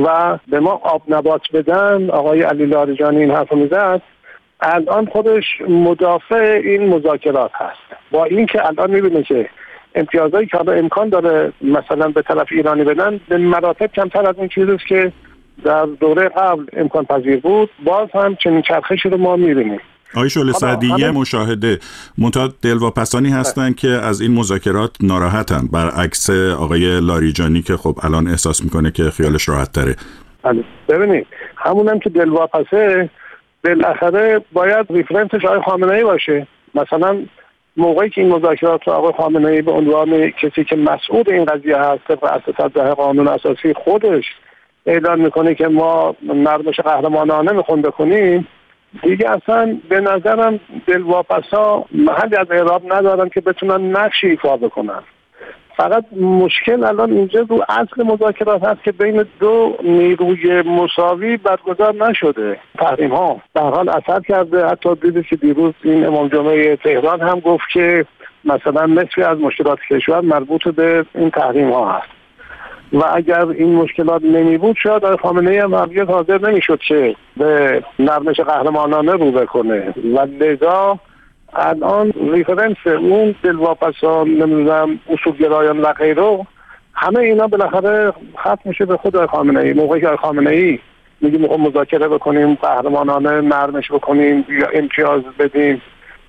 [SPEAKER 18] و به ما آب نبات بدن، آقای علی لاریجانی این حرف میزد، الان خودش مدافع این مذاکرات هست. با این که الان میبینه که امتیازایی که امکان داره مثلا به طرف ایرانی بدن به مراتب کمتر از اون چیزیست که در دوره قبل امکان پذیر بود، باز هم چنین چرخشی رو ما می‌بینیم.
[SPEAKER 17] آقای شعله سعدی یه مشاهده منتها دلواپسانی هستن که از این مذاکرات ناراحتن، برعکس آقای لاریجانی که خب الان احساس میکنه که خیالش راحت تره.
[SPEAKER 18] ببینید همونم که دلواپسه بالاخره باید ریفرنسش آقای خامنه‌ای باشه. مثلا موقعی که این مذاکرات رو آقای خامنه‌ای به عنوان کسی که مسئول این قضیه هست و اساس صد قانون اساسی خودش اعلان میکنه که ما نرمش قهرمانانه میخوام بکنیم، دیگه اصلا به نظرم دلواپسا محلی از اعراب ندارن که بتونن نقشی ایفا بکنن. فقط مشکل الان اینجا رو اصل مذاکرات هست که بین دو نیروی مساوی برگزار نشده. تحریم ها در حال اثر کرده. حتی دیدید که دیروز این امام جمعه تهران هم گفت که مثلا نصفی از مشکلات کشور مربوط به این تحریم ها هست و اگر این مشکلات نمی بود شاید آقای خامنه‌ای هم هرگز حاضر نمیشد که به نرمش قهرمانانه رو بکنه و لذا الان ریفرنس اون دلواپسان، نمیدونم اصولگرایان و غیره، همه اینا بالاخره ختم میشه به خود آقای خامنه‌ای. موقعی که آقای خامنه‌ای میگه میخوام مذاکره بکنیم، قهرمانانه نرمش بکنیم یا امتیاز بدیم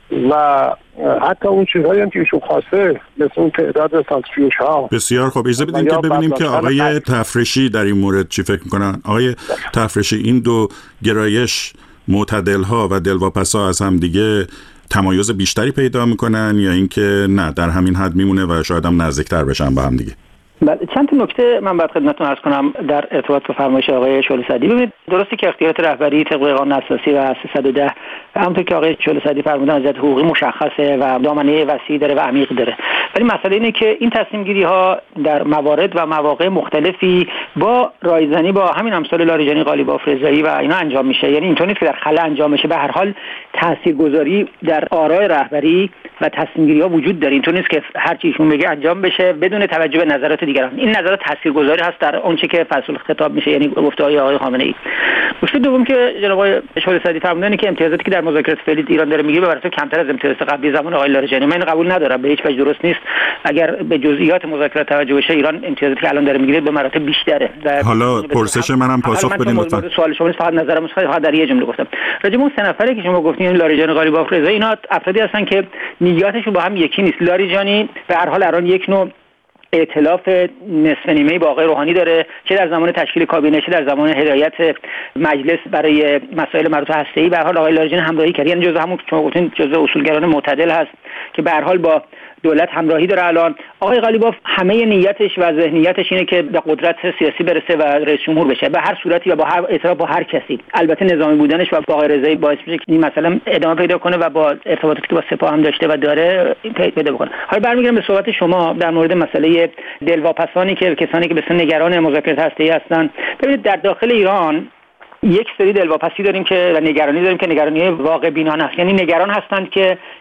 [SPEAKER 18] و حتی اون چیزهایی هم که ایشون خواسته مثل اون تعداد سانتریفیوژ ها.
[SPEAKER 17] بسیار خوب، اجازه بدین که ببینیم که آقای تفرشی در این مورد چی فکر میکنن. آقای تفرشی، این دو گرایش معتدل ها و دلواپسا از هم دیگه تمایز بیشتری پیدا میکنن یا اینکه نه در همین حد میمونه و شاید هم نزدیکتر بشن با هم دیگه؟
[SPEAKER 19] بله، چند تا نکته من باید خدمتتون عرض کنم در ارتباط با فرمایش آقای شعله سعدی. ببینید درسته که اختیارات رهبری طبق قانون اساسی و سیصد و ده همونطور که آقای شعله سعدی فرمودن از جهت حقوقی مشخصه و دامنه وسیع داره و عمیق داره، ولی مسئله اینه که این تصمیم گیری ها در موارد و مواقع مختلفی با رایزنی با همین امثال لاریجانی، قالیباف، رضایی و اینا انجام میشه. یعنی اینطور نیست که در خلا انجام بشه. به هر حال تاثیرگذاری در آرای رهبری و تصمیم گیری ها وجود داره. اینطور نیست که هر چی ایشون بگه انجام بشه بدون توجه به نظرات دیگران. این نظرات تاثیرگذاری هست در اون چه که فصل خطاب میشه، یعنی گفته‌های آقای خامنه‌ای. نکته دوم که جناب آقای شعله سعدی فرمودن که امتیازاتی که در مذاکرات فعلی ایران داره میگه به مراتب کمتر از امتیازات قبلی زمان آقای لاریجانی. من قبول ندارم، به هیچ وجه درست نیست. اگر به جزئیات مذاکرات توجه بشه ایران امتیازاتی که الان داره میگیره به مراتب بیشتره.
[SPEAKER 17] حالا پرسش منم پاسخ بدین لطفا.
[SPEAKER 19] سوال شما فقط نظرم فقط در یه جمله گفتم. راجع به اون سه نفری که شما گفتین لاریجانی، قالیباف، رضایی، اینا افرادی هستن که نیاتشون با هم یکی نیست. لاریجانی به هر حال الان یک نوع ائتلاف نصف نیمه‌ای با آقای روحانی داره، چه در زمان تشکیل کابینه چه در زمان هدایت مجلس برای مسائل مربوط به هسته‌ای. به هر حال آقای لاریجانی همراهی کرد، یعنی جزء همون شما گفتین جزء اصولگران معتدل هست که به هر حال با دولت همراهی داره. الان آقای قالیباف همه نیتش و ذهنیتش اینه که به قدرت سیاسی برسه و رئیس جمهور بشه به هر صورتی و با هر اعتراف با هر کسی. البته نظامی بودنش و با آقای رضایی باعث میشه که این مسئله ادامه پیدا کنه و با ارتباطاتی که با سپاه هم داشته و داره پیدا بکنه. حالا برمیگردم به صحبت شما در مورد مسئله دلواپسانی که کسانی که به سن نگران مذاکرات هسته‌ای هستن. ببینید در داخل ایران یک سری دلواپسی داریم که و نگرانی داریم که نگرانی واقع بینانه است. یعنی نگران هستند که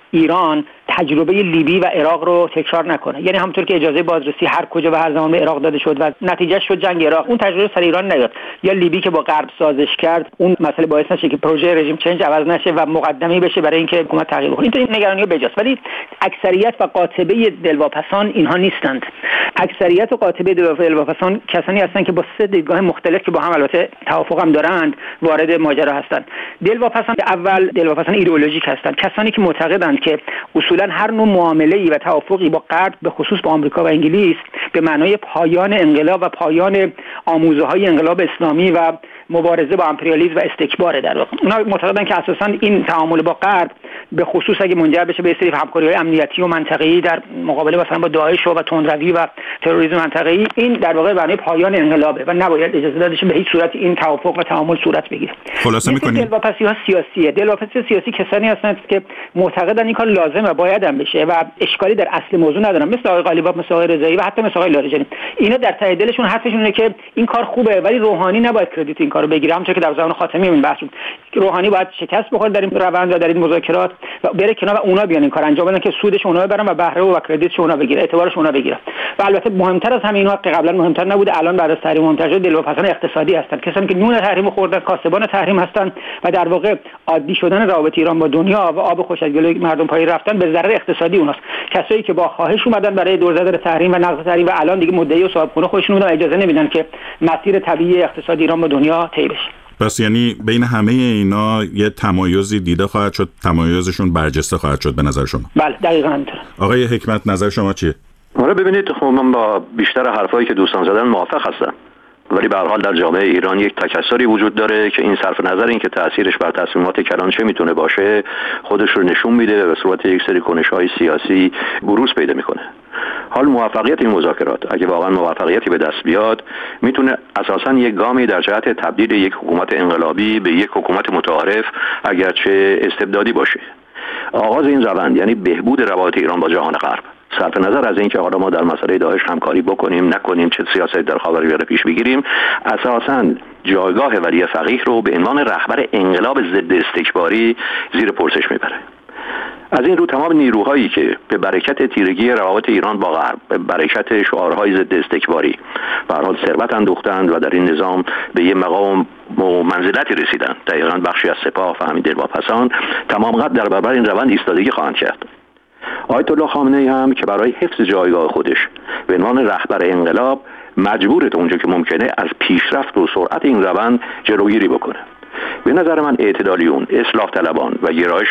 [SPEAKER 19] ایران تجربه لیبی و عراق رو تکرار نکنه. یعنی همونطور که اجازه بازرسی هر کجا و هر زمان به عراق داده شد و نتیجه شد جنگ عراق، اون تجربه سر ایران نیاد. یا لیبی که با غرب سازش کرد، اون مسئله باعث نشه که پروژه رژیم چنج عوض نشه و مقدمه‌ای بشه برای اینکه حکومت تغییر کنه. این نگرانی بجاست، ولی اکثریت و قاطبه دلواپسان اینها نیستند. اکثریت و قاطبه دلواپسان کسانی هستند که با سه دیدگاه مختلف که با هم البته توافق هم دارند وارد ماجرا هستند. دلواپسان اول دلواپسان ایدئولوژیک هستند، کسانی که معتقدند که اصولا هر نوع معامله‌ای و توافقی با غرب به خصوص با آمریکا و انگلیس به معنای پایان انقلاب و پایان آموزه‌های انقلاب اسلامی و مبارزه با امپریالیسم و استکبار در واقع. اونا معتقدن که اساساً این تعامل با غرب به خصوص اگه منجر بشه به سری همکاری‌های امنیتی و منطقه‌ای در مقابله مثلا با داعش و تندروی و تروریسم منطقه‌ای، این در واقع معنی پایان انقلابه و نباید اجازه داده شه به هیچ صورت این توافق و تعامل صورت بگیره.
[SPEAKER 17] خلاصه می‌کنیم
[SPEAKER 19] دلواپسی‌ها سیاسیه. دلواپسی سیاسی کسانی هستند که معتقدن این کار لازمه، باید هم بشه و اشکالی در اصل موضوع ندارن، مثل آقای غالیباف، مثل آقای رضایی و حتی مثل آقای لاریجانی. اینا در ته دلشون حرفشون اینه که این کار خوبه، ولی روحانی نباید کردیت این کارو بگیره. همونطور که در زمان خاتمی این بحث بود، روحانی باید شکست بخوره در این روند و در این مذاکرات و بره کنار و اونا بیان این کار انجام بدن که سودش اونا ببرن و بهره و کردیتش اونا بگیره، اعتبارش اونا بگیره. و البته مهمتر از همه اینا که قبلا مهمتر نبوده، الان بعد از تحریم مهمتر شده، دلواپسان اقتصادی هستن، کسانی که نون تحریم خوردن، کاسبان تحریم هستن و در واقع عادی شدن روابط ایران با دنیا و آب خوش از گلوی مردم پای رفتن به ضرر اقتصادی اوناست. کسایی که با خواهش اومدن برای دور زدن تحریم و نقض تحریم و الان دیگه مدعی و صاحبخونه خودشون رو اجازه نمیدن که مسیر طبیعی اقتصادی ایران با دنیا طی بشه.
[SPEAKER 17] پس یعنی بین همه اینا یه تمایزی دیده خواهد شد، تمایزشون برجسته خواهد شد به نظر شما؟
[SPEAKER 19] بله دقیقاً همینطوره.
[SPEAKER 17] آقای حکمت نظر شما چیه؟
[SPEAKER 20] آره ببینید، خب من با بیشتر حرفایی که دوستان زدن موافق هستم، ولی به هر حال در جامعه ایران یک تکثری وجود داره که این صرف نظر این که تأثیرش بر تصمیمات کلان چه میتونه باشه خودش رو نشون میده و به صورت یک سری کنش‌های سیاسی بروز پیدا میکنه. حال موفقیت این مذاکرات اگه واقعا موفقیتی به دست بیاد میتونه اساساً یک گامی در جهت تبدیل یک حکومت انقلابی به یک حکومت متعارف اگرچه استبدادی باشه. آغاز این روند یعنی بهبود روابط ایران با جهان غرب، صرف نظر از اینکه حالا ما در مسئله داعش همکاری بکنیم نکنیم، چه سیاست در خاورمیانه پیش بگیریم، اساساً جایگاه ولی فقیه رو به عنوان رهبر انقلاب ضد استکباری زیر پرسش میبره. از این رو تمام نیروهایی که به برکت تیرگی روابط ایران با غرب، به برکت شعارهای ضد استکباری به هر حال ثروت اندوختند و در این نظام به یه مقام و منزلتی رسیدند، دقیقاً بخشی از سپاه و همین دلواپسان، تمام قد در برابر این روند ایستادگی خواهند کرد. آیت الله خامنه ای هم که برای حفظ جایگاه خودش به عنوان رهبر انقلاب مجبوره تا اونجا که ممکنه از پیشرفت و سرعت این روند جلوگیری بکنه. به نظر من اعتدالیون، اصلاح طلبان و گرایش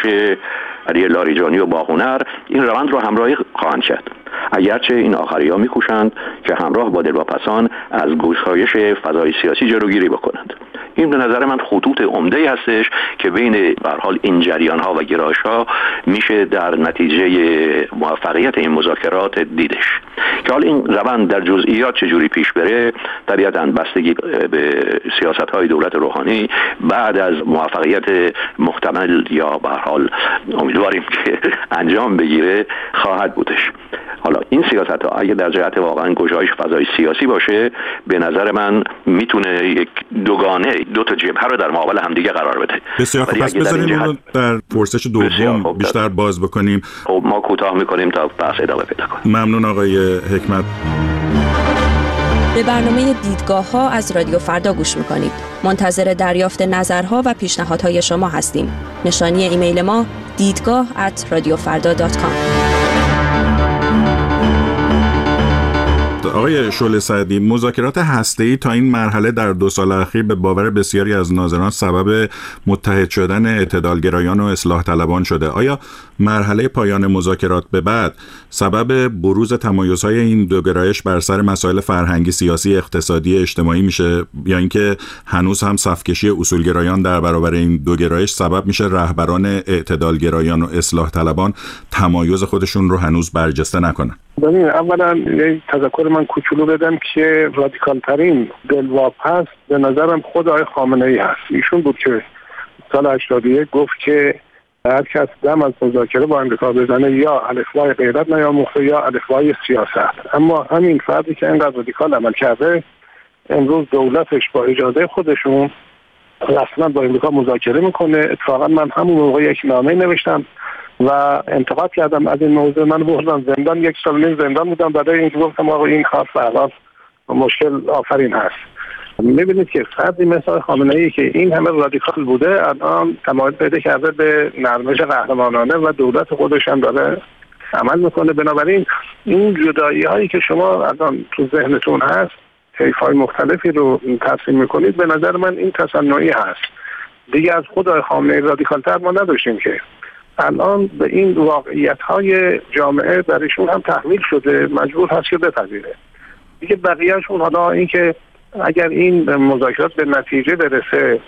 [SPEAKER 20] علی لاریجانی و باهنر این روند رو همراهی خواهند کرد، اگرچه این آخری‌ها می‌کوشند که همراه با دلواپسان از گشایش فضای سیاسی جلوگیری بکنند. این به نظر من خطوط عمده‌ای هستش که بین به هر حال این جریان‌ها و گرایش‌ها میشه در نتیجه موفقیت این مذاکرات دیدش. که حال این روند در جزئیات چجوری پیش بره طبیعتاً بستگی به سیاست‌های دولت روحانی بعد از موفقیت محتمل یا به هر حال امیدواریم که انجام بگیره خواهد بودش. حالا این سیاست ها اگه در جهت واقعا گشایش فضای سیاسی باشه به نظر من میتونه یک دوگانه دو تا جبهه رو در مقابل همدیگه قرار بده.
[SPEAKER 17] بسیار خوب، پس بذاریم اون رو در پرسش دوم بیشتر باز بکنیم.
[SPEAKER 20] خب ما کوتاه میکنیم تا بحث ادامه پیدا کنه.
[SPEAKER 17] ممنون آقای حکمت.
[SPEAKER 21] به برنامه دیدگاه ها از رادیو فردا گوش میکنید. منتظر دریافت نظرها و پیشنهادهای شما هستیم. نشانی ایمیل ما دیدگاه ات رادیو فردا دات کام.
[SPEAKER 17] آقای شعله سعدی، مذاکرات هسته‌ای تا این مرحله در دو سال اخیر به باور بسیاری از ناظران سبب متحد شدن اعتدالگرایان و اصلاح طلبان شده. آیا مرحله پایان مذاکرات به بعد سبب بروز تمایزهای این دو گرایش بر سر مسائل فرهنگی، سیاسی، اقتصادی، اجتماعی میشه، یا اینکه هنوز هم صفکشی اصولگرایان در برابر این دو گرایش سبب میشه رهبران اعتدالگرایان و اصلاح طلبان تمایز خودشون رو هنوز برجسته نکنن؟
[SPEAKER 18] ببین، اولا یک تذکر من کوچولو بدم که رادیکال ترین دلواپس به نظرم خود آقای خامنه ای هست. ایشون بود که سال هشتاد و یک گفت که هر کس دم از مذاکره با امریکا بزنه یا الفبای غیرت نیاموخته یا الفبای سیاست. اما همین فردی که اینقدر رادیکال عمل کرده امروز دولتش با اجازه خودشون رسما با امریکا مذاکره میکنه. اتفاقا من همون موقع یک نامه نوشتم و انتقاد کردم از این موضوع. من بردم زندان، یک سال نیم زندان بودم برای اینکه گفتم آقا این کار فعلا مشکل آفرین هست. میبینید که فردی مثل خامنه‌ای که این همه رادیکال بوده الان تمایل پیدا کرده به نرمش قهرمانانه و دولت خودش هم داره عمل میکنه. بنابراین این جدایی هایی که شما الان تو ذهنتون هست، طیف‌های مختلفی رو ترسیم میکنید، به نظر من این تصنعی هست. دیگه از خود خامنه‌ای رادیکال‌تر ما نداشتیم که الان به این واقعیت‌های جامعه در ایشون هم تحمیل شده، مجبور هست که بپذیره. دیگه بقیه‌شون حالا اینکه اگر این مذاکرات به نتیجه برسه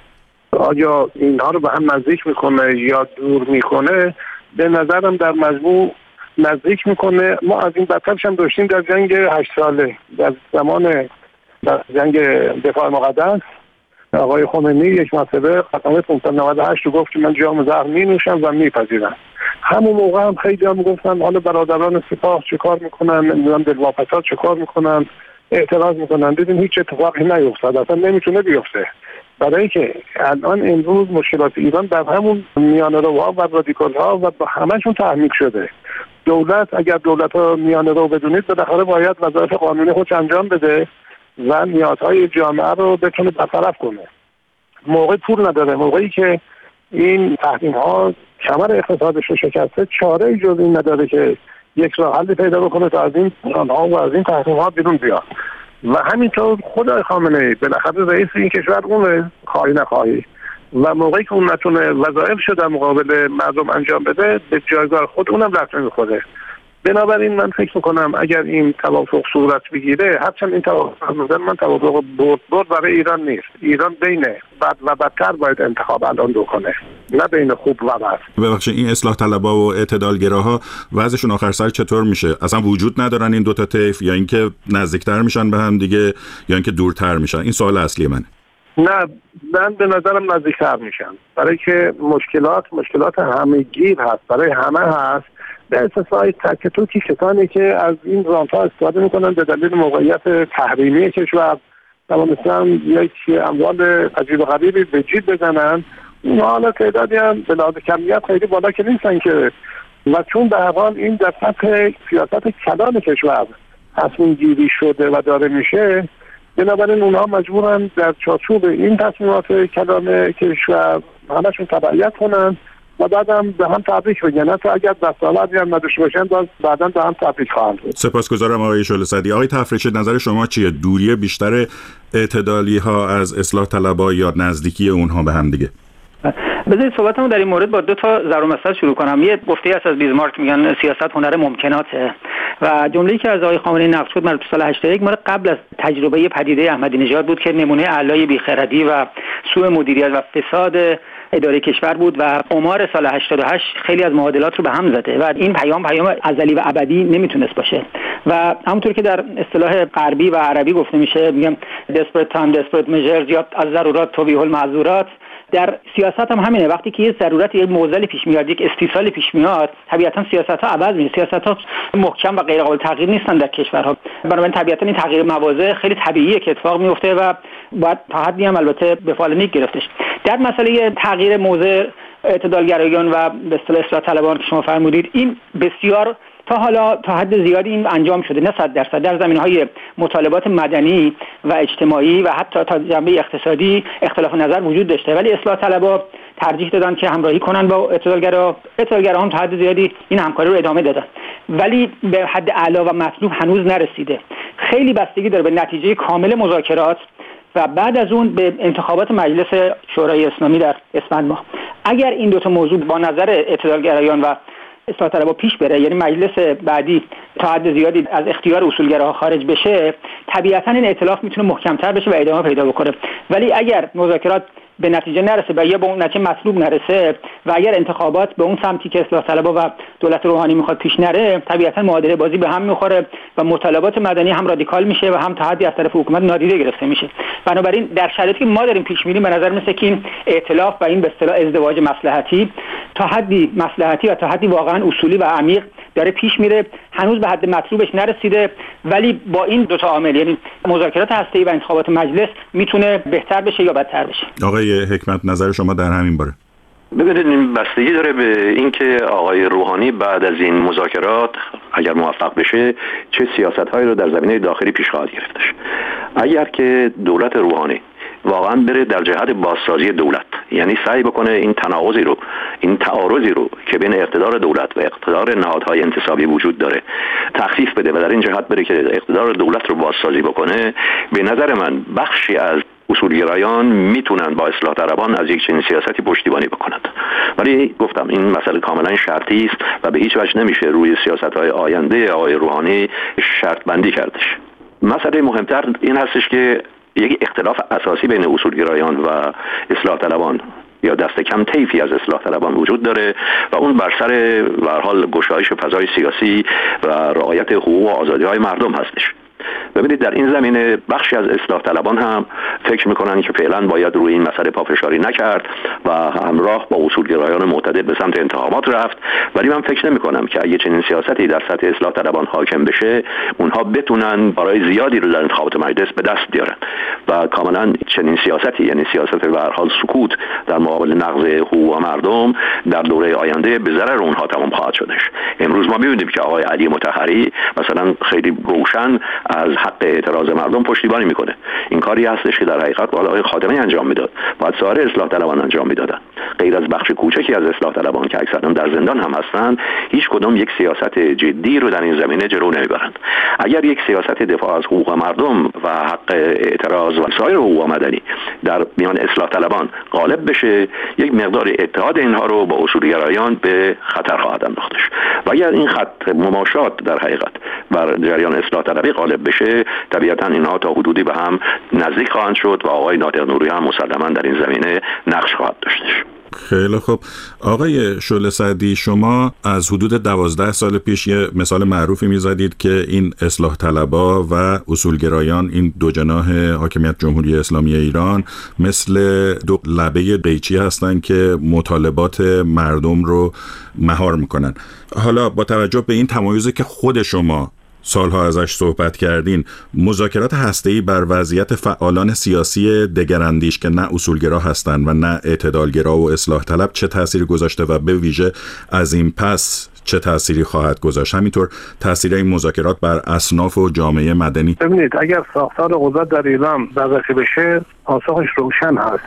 [SPEAKER 18] آیا اینها رو به هم نزدیک میکنه یا دور میکنه، به نظرم در مجموع نزدیک میکنه. ما از این بدترش هم داشتیم در جنگ هشت ساله، در زمان در جنگ دفاع مقدس آقای خمینی یک مرتبه خاتمه پانصد و نود و هشت رو گفت که من جام زهر می نوشم و میپذیرم. همون موقع هم خیلی هم گفتن حالا برادران سپاه چه کار میکنن، نمیدونم دلواپسات چه کار میکنن، اعتراض میکنن. دیدیم هیچ اتفاقی نیفتاد، اصلا نمیتونه بیفته، برای اینکه الان امروز مشکلات ایران در همون میانه روها و رادیکال ها و با همشون تحمیل شده. دولت اگر دولت ها میانه رو بدونید بالاخره باید وظایف قانونی خودش انجام بده و نیازهای جامعه رو بتونه برطرف کنه. موقع پول نداره، موقعی که این تحریم ها کمر اقتصادش رو شکسته، چاره جز این نداره که یک راه حل پیدا بکنه تا از این ها و از این تحریم ها بیرون بیاد. و همینطور خدای خامنه‌ای بالاخره رئیس این کشور اونه، خواهی نخواهی، و موقعی که اون نتونه وظایف شده مقابل مردم انجام بده، به جایگاه خود اونم رفت می‌خوره. بنابراین من فکر میکنم اگر این توافق صورت بگیره، هرچند این توافق من توافق برد برد برای ایران نیست. ایران بین بد و بدتر باید انتخاب الان دو کنه، نه بین خوب و بد.
[SPEAKER 17] ببخشید این اصلاح طلبها و اعتدالگراها وضعشون آخر سر چطور میشه؟ اصلا وجود ندارن این دو تا طیف، یا اینکه نزدیکتر میشن به هم دیگه یا اینکه دورتر میشن؟ این سوال اصلی منه.
[SPEAKER 18] نه، من به نظرم نزدیکتر میشن، برای که مشکلات مشکلات همه‌گیر هست، برای همه هست، به استثنای تک توکی کسانی که از این رانت‌ها استفاده میکنن به دلیل موقعیت تحریمی کشور توانستن یک اموال عجیب و غریبی به جیب بزنن. اونها حالا تعدادی هم به لحاظ کمیت خیلی بالا که نیستن که، و چون به هر حال این در سطح سیاست کلان کشور تصمیم گیری شده و داره میشه، بنابراین اونها مجبورن در چارچوب این تصمیمات کلان کشور همشون تبعیت کنن و بعدم به هم تبریک بگن. تا اگر دستاوردی هم نداشته باشن باز بعداً به هم تبریک خواهند بود.
[SPEAKER 17] سپاسگزارم آقای شعله صدی. آقای تفریشی، نظر شما چیه؟ دوری بیشتر اعتدالی ها از اصلاح طلبها یا نزدیکی اونها به هم دیگه؟
[SPEAKER 19] بذارید صحبتمو در این مورد با دو تا ضرب المثل شروع کنم. یه گفته است از بیزمارک، میگن سیاست هنر ممکناته، و جمله‌ای که از آقای خامنه‌ای نقل شد مربوط به سال هشتاد و یک مورد قبل از تجربه پدیده احمدی نژاد بود که نمونه اعلای بیخردی و سوء مدیریت و فساد اداره کشور بود و آمار سال هشتاد و هشت خیلی از معادلات رو به هم زده و این پیام پیام ازلی و ابدی نمیتونست باشه. و همونطور که در اصطلاح غربی و عربی گفته میشه، میگم desperate time desperate measures یا از ضرورات توبیح المعذورات، در سیاست هم همینه. وقتی که یه ضرورت، یه معضلی پیش میاد، یک استیصال پیش میاد، طبیعتا سیاست‌ها عوض میشه. سیاست‌ها محکم و غیر قابل تغییر نیستن در کشورها. بنابراین طبیعتا این تغییر مواضع خیلی طبیعیه که اتفاق میفته و باید تا حدی هم البته به فعال نیک گرفتش. در مسئله تغییر موضع اعتدالگرایان و به اصطلاح اصلاح طلبان که شما فرمودید، این بسیار تا حالا تا حد زیادی این انجام شده، نه صد درصد، در زمینه‌های مطالبات مدنی و اجتماعی و حتی تا جنبه اقتصادی اختلاف نظر وجود داشته، ولی اصلاح طلبها ترجیح دادن که همراهی کنن با اعتدالگرا. اعتدالگرا هم تا حد زیادی این همکاری رو ادامه دادن، ولی به حد اعلا و مطلوب هنوز نرسیده. خیلی بستگی داره به نتیجه کامل مذاکرات و بعد از اون به انتخابات مجلس شورای اسلامی در اسفند ماه. اگر این دو تا موضوع با نظر اعتدالگرایان و اصلاح طلبها پیش بره، یعنی مجلس بعدی تا حد زیادی از اختیار اصولگراها خارج بشه، طبیعتا این ائتلاف میتونه محکم‌تر بشه و ادامه پیدا بکنه. ولی اگر مذاکرات به نتیجه نرسه و یا به اون نتیجه مطلوب نرسه و اگر انتخابات به اون سمتی که اصلاح طلبها و دولت روحانی میخواد پیش نره، طبیعتا معادله بازی به هم میخوره و مطالبات مدنی هم رادیکال میشه و هم تا حدی از طرف حکومت نادیده گرفته میشه. بنابراین در شرایطی که ما داریم پیش میریم، به نظر میسه که این ائتلاف و این به اصطلاح ازدواج مصلحتی تا حدی مصلحتی و تا حدی واقعا اصولی و عمیق داره پیش میره. هنوز به حد مطلوبش نرسیده، ولی با این دو تا عامل، یعنی مذاکرات هسته‌ای و انتخابات مجلس، میتونه بهتر بشه یا بدتر بشه.
[SPEAKER 17] آقای حکمت، نظر شما در همین باره؟
[SPEAKER 20] ببینید این بستگی داره به اینکه آقای روحانی بعد از این مذاکرات اگر موفق بشه چه سیاست‌هایی رو در زمینه داخلی پیش خواهد گرفتش. اگر که دولت روحانی واقعا بره در جهت بازسازی دولت، یعنی سعی بکنه این تناقضی رو، این تعارضی رو که بین اقتدار دولت و اقتدار نهادهای انتصابی وجود داره تخفیف بده و در این جهت بره که اقتدار دولت رو بازسازی بکنه، به نظر من بخشی از اصولگرایان میتونن با اصلاح طلبان از یک چنین سیاستی پشتیبانی بکنند. ولی گفتم این مسئله کاملا شرطی است و به هیچ وجه نمیشه روی سیاست‌های آینده آقای روحانی شرط بندی کردش. مسئله مهمتر این هستش که یک اختلاف اساسی بین اصولگرایان و اصلاح طلبان یا دست کم طیفی از اصلاح طلبان وجود داره و اون بر سر به هر حال گشایش فضای سیاسی و رعایت حقوق و آزادی‌های مردم هستش. ببینید در این زمینه بخشی از اصلاح طلبان هم فکر میکنن که فعلا باید روی این مسئله پافشاری نکرد و همراه با اصولگرایان معتدل به سمت انتخابات رفت، ولی من فکر نمیکنم که اگه چنین سیاستی در سطح اصلاح طلبان حاکم بشه اونها بتونن برای زیادی رو در انتخابات مجلس به دست بیارن و کاملا چنین سیاستی، یعنی سیاست به هر حال سکوت در مقابل نقض حقوق مردم، در دوره آینده به ضرر اونها تمام خواهد شدش. امروز ما می‌بینیم که آقای علی مطهری مثلا خیلی روشن از حق اعتراض مردم پشتیبانی میکنه. این کاری هستش که در حقیقت باید آقای خاتمی انجام میداد، باید سایر اصلاح طلبان انجام میدادن. غیر از بخش کوچکی از اصلاح طلبان که اکثرا در زندان هم هستن، هیچ کدام یک سیاست جدی رو در این زمینه جلو نمیبرند. اگر یک سیاست دفاع از حقوق مردم و حق اعتراض و سایر حقوق مدنی در میان اصلاح طلبان غالب بشه، یک مقدار اتحاد اینها رو با اصولگرایان به خطر خواهد انداختش. و اگر این خط مماشات در حقیقت بر جریان اصلاح طلبی غالب بشه، طبیعتا اینها تا حدودی به هم نزدیک خواهند شد و آقای ناطق نوری هم مسلماً در این زمینه نقش خواهد داشتش.
[SPEAKER 17] خیلی خوب. آقای شعله سعدی، شما از حدود دوازده سال پیش یه مثال معروفی میزدید که این اصلاح طلبا و اصولگرایان، این دو جناح حاکمیت جمهوری اسلامی ایران، مثل دو لبه قیچی هستن که مطالبات مردم رو مهار میکنن. حالا با توجه به این تمایزی که خود شما سالها ازش صحبت کردین، مذاکرات هسته‌ای بر وضعیت فعالان سیاسی دگراندیش که نه اصولگرا هستند و نه اعتدالگرا و اصلاح طلب چه تأثیری گذاشته و به ویژه از این پس چه تأثیری خواهد گذاشت؟ همینطور تأثیر این مذاکرات بر اصناف و جامعه مدنی.
[SPEAKER 18] ببینید، اگر ساختار قدرت در ایران بررسی بشه پاسخش روشن هست.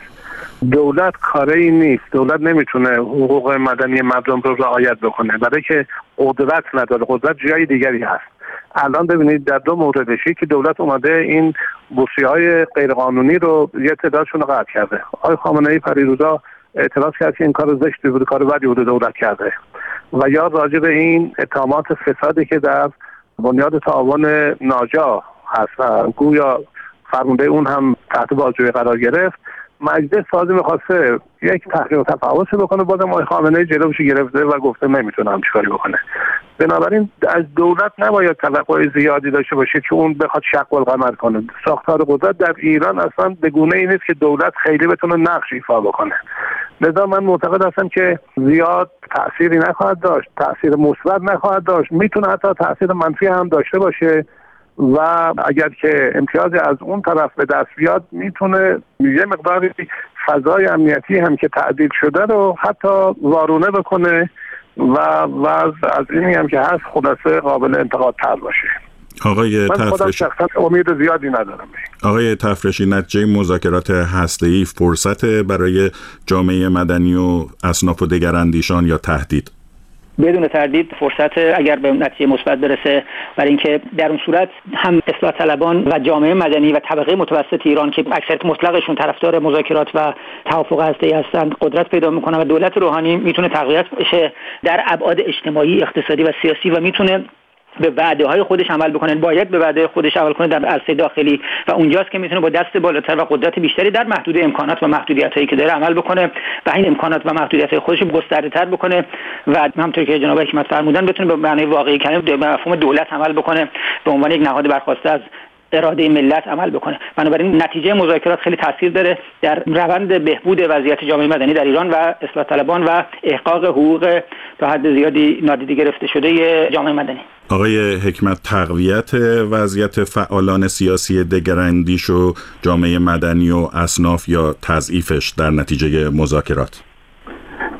[SPEAKER 18] دولت کاری نیست، دولت نمیتونه حقوق مدنی مردم رو رعایت بکنه برای که قدرت نداره، قدرت جای دیگری هست. الان ببینید در دو موردشی که دولت اومده این بورسیه‌های غیرقانونی رو یه تعدادشون رو قطع کرده. آقای خامنه‌ای پریروزا اعتراض کرد که این کار زشتی بود، کار بدی بود دولت کرده. و یا راجع به این اتهامات فسادی که در بنیاد تعاون ناجا هست و گویا فرمانده اون هم تحت بازجویی قرار گرفت، مجلس سازی می‌خواسته یک تحقیق و تفحص بکنه، بازم آقای خامنه‌ای جلوش گرفته و گفته نمیتونم چیکاری بکنه. بنابراین از دولت نباید توقع زیادی داشته باشه که اون بخواد شق و القمر کنه. ساختار قدرت در ایران اصلا به گونه‌ای نیست که دولت خیلی بتونه نقش ایفا بکنه. لذا من معتقد هستم که زیاد تأثیری نخواهد داشت، تأثیر مثبت نخواهد داشت، میتونه حتی تأثیر منفی هم داشته باشه و اگر که امتیازی از اون طرف به دست بیاد میتونه یه مقداری فضای امنیتی هم که تعدیل شده رو حتی وارونه بکنه و وضع از اینی هم که هست خلاصه قابل انتقاد تر باشه.
[SPEAKER 17] آقای
[SPEAKER 18] من خودم شخصا امید زیادی ندارم.
[SPEAKER 17] آقای تفرشی، نتیجه مذاکرات هسته‌ای فرصت برای جامعه مدنی و اصناف و دگراندیشان یا تهدید؟
[SPEAKER 19] بدون تردید فرصت اگر به نتیجه مثبت برسه، برای اینکه در اون صورت هم اصلاح طلبان و جامعه مدنی و طبقه متوسط ایران که اکثریت مطلقشون طرفدار مذاکرات و توافق هسته‌ای هستند قدرت پیدا میکنه و دولت روحانی میتونه تقویت بشه در ابعاد اجتماعی، اقتصادی و سیاسی و میتونه به وعده های خودش عمل بکنه. باید به وعده خودش عمل کنه در عرصه داخلی و اونجاست که میتونه با دست بالاتر و قدرت بیشتری در محدود امکانات و محدودیت هایی که داره عمل بکنه و این امکانات و محدودیت های خودش رو گسترده تر بکنه و همونطور که جناب حکمت فرمودن بتونه به معنای واقعی کلمه به مفهوم دولت عمل بکنه، به عنوان یک نهاد برخواسته از اراده ملت عمل بکنه. بنابراین نتیجه مذاکرات خیلی تاثیر داره در روند بهبود وضعیت جامعه مدنی در ایران و اصلاح طلبان و احقاق حقوق تا حد زیادی نادیده گرفته شده جامعه مدنی.
[SPEAKER 17] آقای حکمت، تقویت وضعیت فعالان سیاسی دگراندیش و جامعه مدنی و اصناف یا تضعیفش در نتیجه مذاکرات؟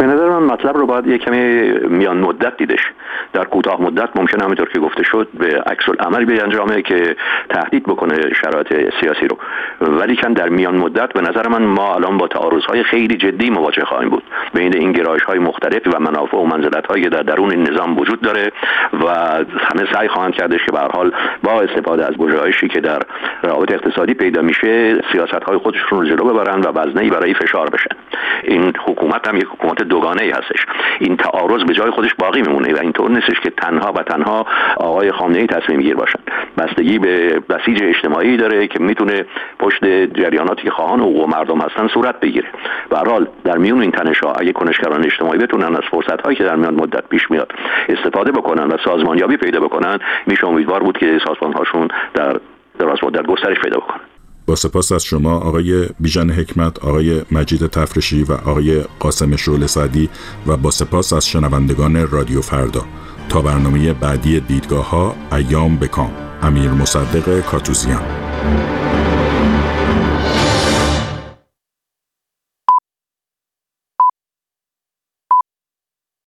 [SPEAKER 20] نظرم مطلب رو باید یک کمی میان مدت دیدش. در کوتاه مدت ممکنه همونطور که گفته شد به عکس العمل بیانجامه که تهدید بکنه شرایط سیاسی رو، ولی کن در میان مدت به نظر من ما الان با تعارض‌های خیلی جدی مواجه خواهیم بود بین این گرایش‌های مختلف و منافع و منزلت‌هایی که در درون این نظام وجود داره و همه سعی خواهند کردش که به هر حال با استفاده از گشایشی که در روابط اقتصادی پیدا میشه سیاست‌های خودشون رو جلو ببرن و وزنه‌ای برای فشار بشن. این حکومت هم یک حکومت دوگانه‌ای هستش. این تعارض به جای خودش باقی میمونه و اینطور نیستش که تنها و تنها آقای خامنه‌ای تصمیم گیر باشن. بستگی به بسیج اجتماعی داره که میتونه پشت جریاناتی که خواهان حقوق مردم هستن صورت بگیره. به هر حال در میون این تنش‌ها اگه کنشگران اجتماعی بتونن از فرصت‌هایی که در میان مدت پیش میاد استفاده بکنن و سازمانیابی پیدا بکنن، میشه امیدوار بود که سازمان‌هاشون در دراز مدت گسترش پیدا بکنن.
[SPEAKER 17] با سپاس از شما آقای بیژن حکمت، آقای مجید تفرشی و آقای قاسم شعله سعدی و با سپاس از شنوندگان رادیو فردا. تا برنامه بعدی دیدگاه‌ها، ایام بکام. امیر مصدق کاتوزیان.